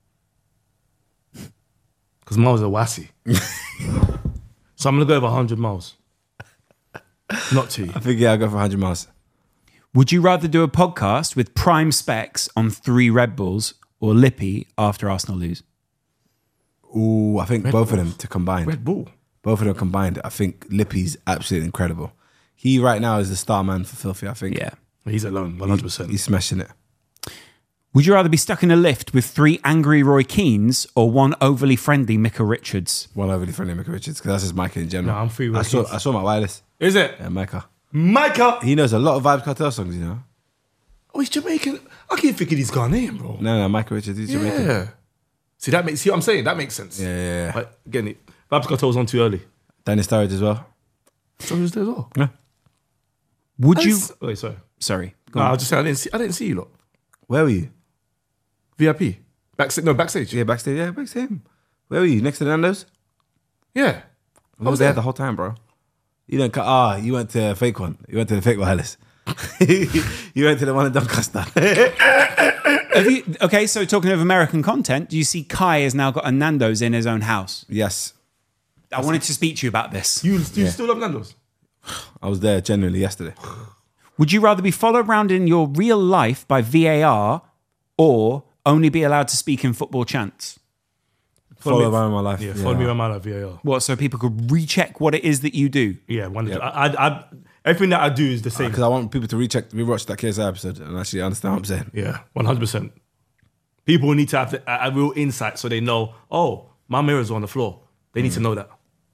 Because Miles is a wassy. So I'm going to go over one hundred miles. Not to you.
I think yeah, I go for one hundred miles.
Would you rather do a podcast with prime specs on three Red Bulls or Lippy after Arsenal lose?
Ooh, I think
Red
both of
Bulls.
them to combine.
Red Bull.
Both of them combined. I think Lippy's absolutely incredible. He right now is the star man for Filthy, I think.
Yeah.
He's alone, one hundred percent.
He's smashing it.
Would you rather be stuck in a lift with three angry Roy Keanes or one overly friendly Micah Richards?
One overly friendly Micah Richards, because that's just Micah in general.
No, I'm free Roy
I saw,
Keanes.
I saw my wireless.
Is it?
Yeah, Micah.
Micah.
He knows a lot of Vibes Cartel songs, you know.
Oh, he's Jamaican. I keep thinking he's Ghanaian, bro.
No, no, Micah Richards, he's Jamaican.
Yeah. See, that makes, see what I'm saying? That makes sense.
Yeah, yeah, yeah.
But again, it, Vibes Cartel was on too early.
Danny Sturridge as well.
So he was there as well.
Yeah.
Would you...
Oh, wait, sorry.
Sorry. Go
No, I
on.
was just saying, I didn't see, I didn't see you lot.
Where were you?
V I P. Backstage, no, backstage.
Yeah, backstage. Yeah, backstage. Where were you? Next to Nando's?
Yeah.
I was there the whole time, bro. You didn't cut. Ah, you went to a fake one. You went to the fake wireless. You went to the one in Doncaster.
Have you, okay, so talking of American content, do you see Kai has now got a Nando's in his own house?
Yes,
I wanted to speak to you about this.
You, you still love Nando's?
I was there genuinely yesterday.
Would you rather be followed around in your real life by V A R or only be allowed to speak in football chants?
Follow
me-
around my life.
Yeah, follow me around my life, V A R.
What, so people could recheck what it is that you do?
Yeah, one. I, I, I, everything that I do is the same.
Because I want people to recheck, rewatch that K S I episode and actually understand what I'm saying.
Yeah, one hundred percent. People need to have the, a, a real insight so they know, oh, my mirror's on the floor. They need to know that.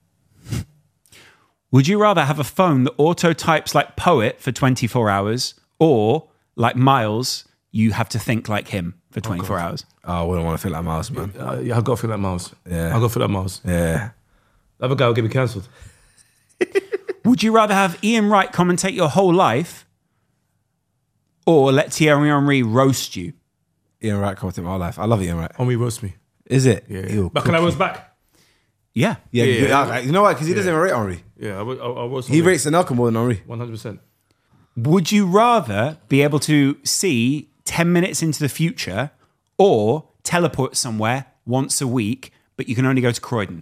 Would you rather have a phone that auto types like Poet for twenty-four hours or like Miles, you have to think like him for twenty-four hours?
Oh, I wouldn't want to feel like Miles, man.
Uh, yeah, I got to feel like Miles.
Yeah.
I got to feel like Miles.
Yeah.
The other guy will get me cancelled.
Would you rather have Ian Wright commentate your whole life or let Thierry Henry roast you?
Ian Wright commented my whole life. I love Ian Wright.
Homie roast me.
Is it?
Yeah.
Ew,
But can I
cookie.
roast back?
Yeah.
Yeah,
Yeah,
yeah,
yeah.
you know why? Because he doesn't even rate Henri.
Yeah, I, ro- I, I roast
He
Homie.
rates Anelka more than Henri.
one hundred percent.
Would you rather be able to see ten minutes into the future or teleport somewhere once a week, but you can only go to Croydon?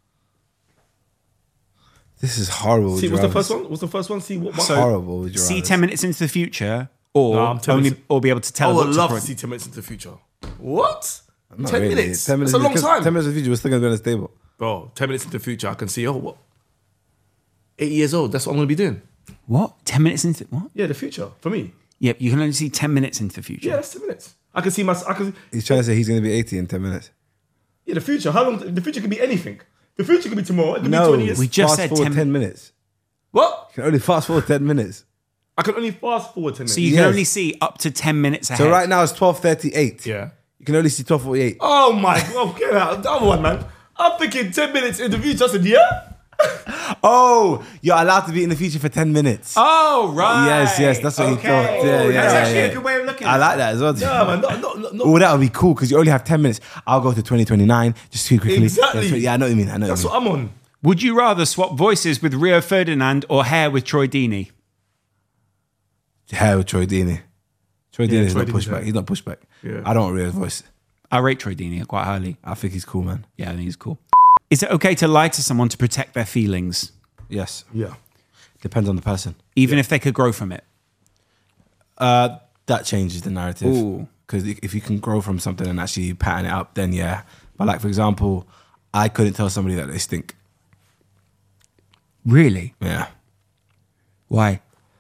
This is horrible.
See,
would
what's
you
the
rather?
first one? What's the first one? See what? what?
So-
Horrible. Would you
See
rather?
ten minutes into the future or
No, I'm ten
only
minutes-
or be able to
I
teleport
would
to
love to
Croydon?
see ten minutes into the future. What?
Not
ten
really.
minutes.
Ten minutes.
That's a long
because
time.
Ten minutes of the future, we're still going to be on this table.
Bro, ten minutes into the future, I can see, oh, what? Eight years old, that's what I'm going to be doing.
What? ten minutes into what?
Yeah, the future, for me.
Yep, you can only see ten minutes into the future.
Yeah, that's ten minutes. I can see my, I can,
He's trying to say he's going to be eighty in ten minutes.
yeah, the future. How long, the future can be anything. The future can be tomorrow, it can
No,
be twenty years.
we just
fast
said
forward
ten
ten minutes.
What?
You can only fast forward ten minutes.
I can only fast forward ten minutes.
So you
Yes.
can only see up to ten minutes ahead.
So right now it's twelve thirty-eight.
Yeah.
You can only see twelve forty-eight.
Oh my God, get out. The other one, man. I'm thinking ten minutes in the future, I said, yeah?
Oh, you're allowed to be in the future for ten minutes.
Oh, right.
Yes, yes, that's what he
Okay.
thought. Yeah,
Oh,
yeah,
that's
yeah,
actually
yeah.
a good way of looking
I
at
like that as well.
Yeah, man. No, no, no, no.
Oh, that would be cool because you only have ten minutes. I'll go to twenty twenty-nine just too quickly.
Exactly.
Yeah, I know what you mean. I know
That's
what you
what
mean.
I'm on.
Would you rather swap voices with Rio Ferdinand or hair with Troy Deeney?
Hair with Troy Deeney. Troy Deeney is
Troy
not
Deeney's
pushback.
hair.
He's not pushback.
Yeah.
I don't real voice.
I rate Troy Deeney quite highly.
I think he's cool, man.
Yeah, I think he's cool. Is it okay to lie to someone to protect their feelings,
Yes.
Yeah.
Depends on the person.
even if they could grow from it?
Uh, that changes the narrative.
Ooh.
because if you can grow from something and actually pattern it up, then yeah. But like for example, I couldn't tell somebody that they stink.
Really?
Yeah.
Why?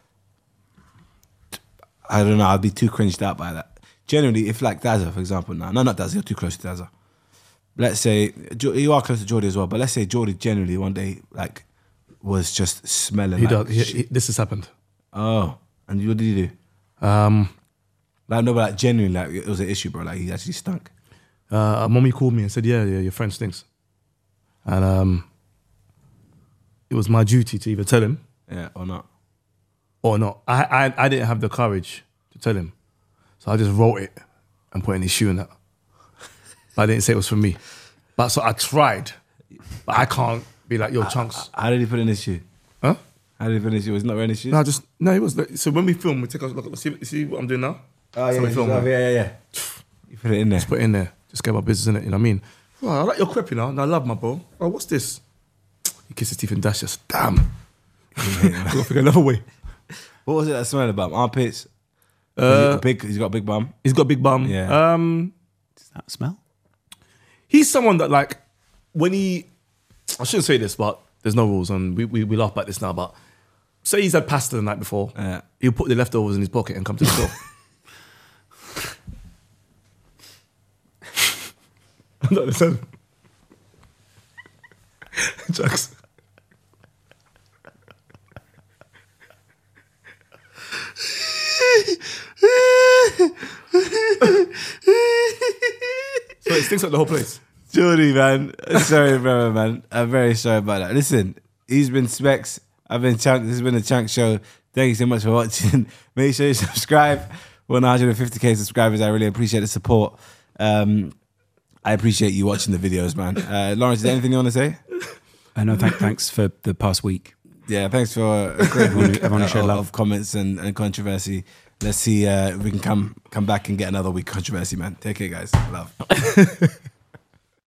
I don't know. I'd be too cringed out by that. Generally, if like Dazza, for example, now, no, not Dazza, you're too close to Dazza. Let's say you are close to Jordy as well, but let's say Jordy generally one day like was just smelling.
He
like
does. He,
shit.
he, this has happened.
Oh, and what did you do?
Um,
Like no, but like genuinely, like it was an issue, bro. Like he actually stunk.
uh, mommy called me and said, "Yeah, yeah, your friend stinks," and um, it was my duty to either tell him
Yeah, or not.
or not. I, I I didn't have the courage to tell him, so I just wrote it and put in his shoe and that. But I didn't say it was for me. But so I tried, but I can't be like, "Yo, chunks."
How did he put in his shoe?
Huh?
How did he put in his shoe? Was he not wearing his shoes?
No, just no. It was like, so when we film, we take a look. See, see what I'm doing now.
Oh
So we film,
yeah,
man.
yeah, yeah, yeah. You put it in there.
Just put it in there. Just get my business in it. You know what I mean? Oh, I like your crep, you know. And I love my bro. Oh, what's this? He kisses his teeth and dash. Just damn. I gotta figure another way.
What was it that smelled about? Armpits.
Uh,
big. He's got a big bum.
He's got a big bum.
Yeah.
Um,
Does that smell?
he's someone that like when he. I shouldn't say this, but there's no rules, and we we, we laugh about this now. But say he's had pasta the night before.
Yeah.
He'll put the leftovers in his pocket and come to the store. I'm not listening. Jokes. So it stinks like the whole place.
Jordy, man. Sorry, brother, man. I'm very sorry about that. Listen, he's been Specs. I've been Chunk. This has been a Chunk Show. Thank you so much for watching. Make sure you subscribe. We're one hundred fifty k subscribers. I really appreciate the support. Um, I appreciate you watching the videos, man. Uh, Lawrence, is there anything you want to say?
I know. Thank, thanks for the past week.
Yeah, thanks for a great
Everyone-
week
everyone
uh,
showed
of,
love.
of comments and, and controversy. Let's see uh, if we can come come back and get another week controversy, man. Take care, guys. Love.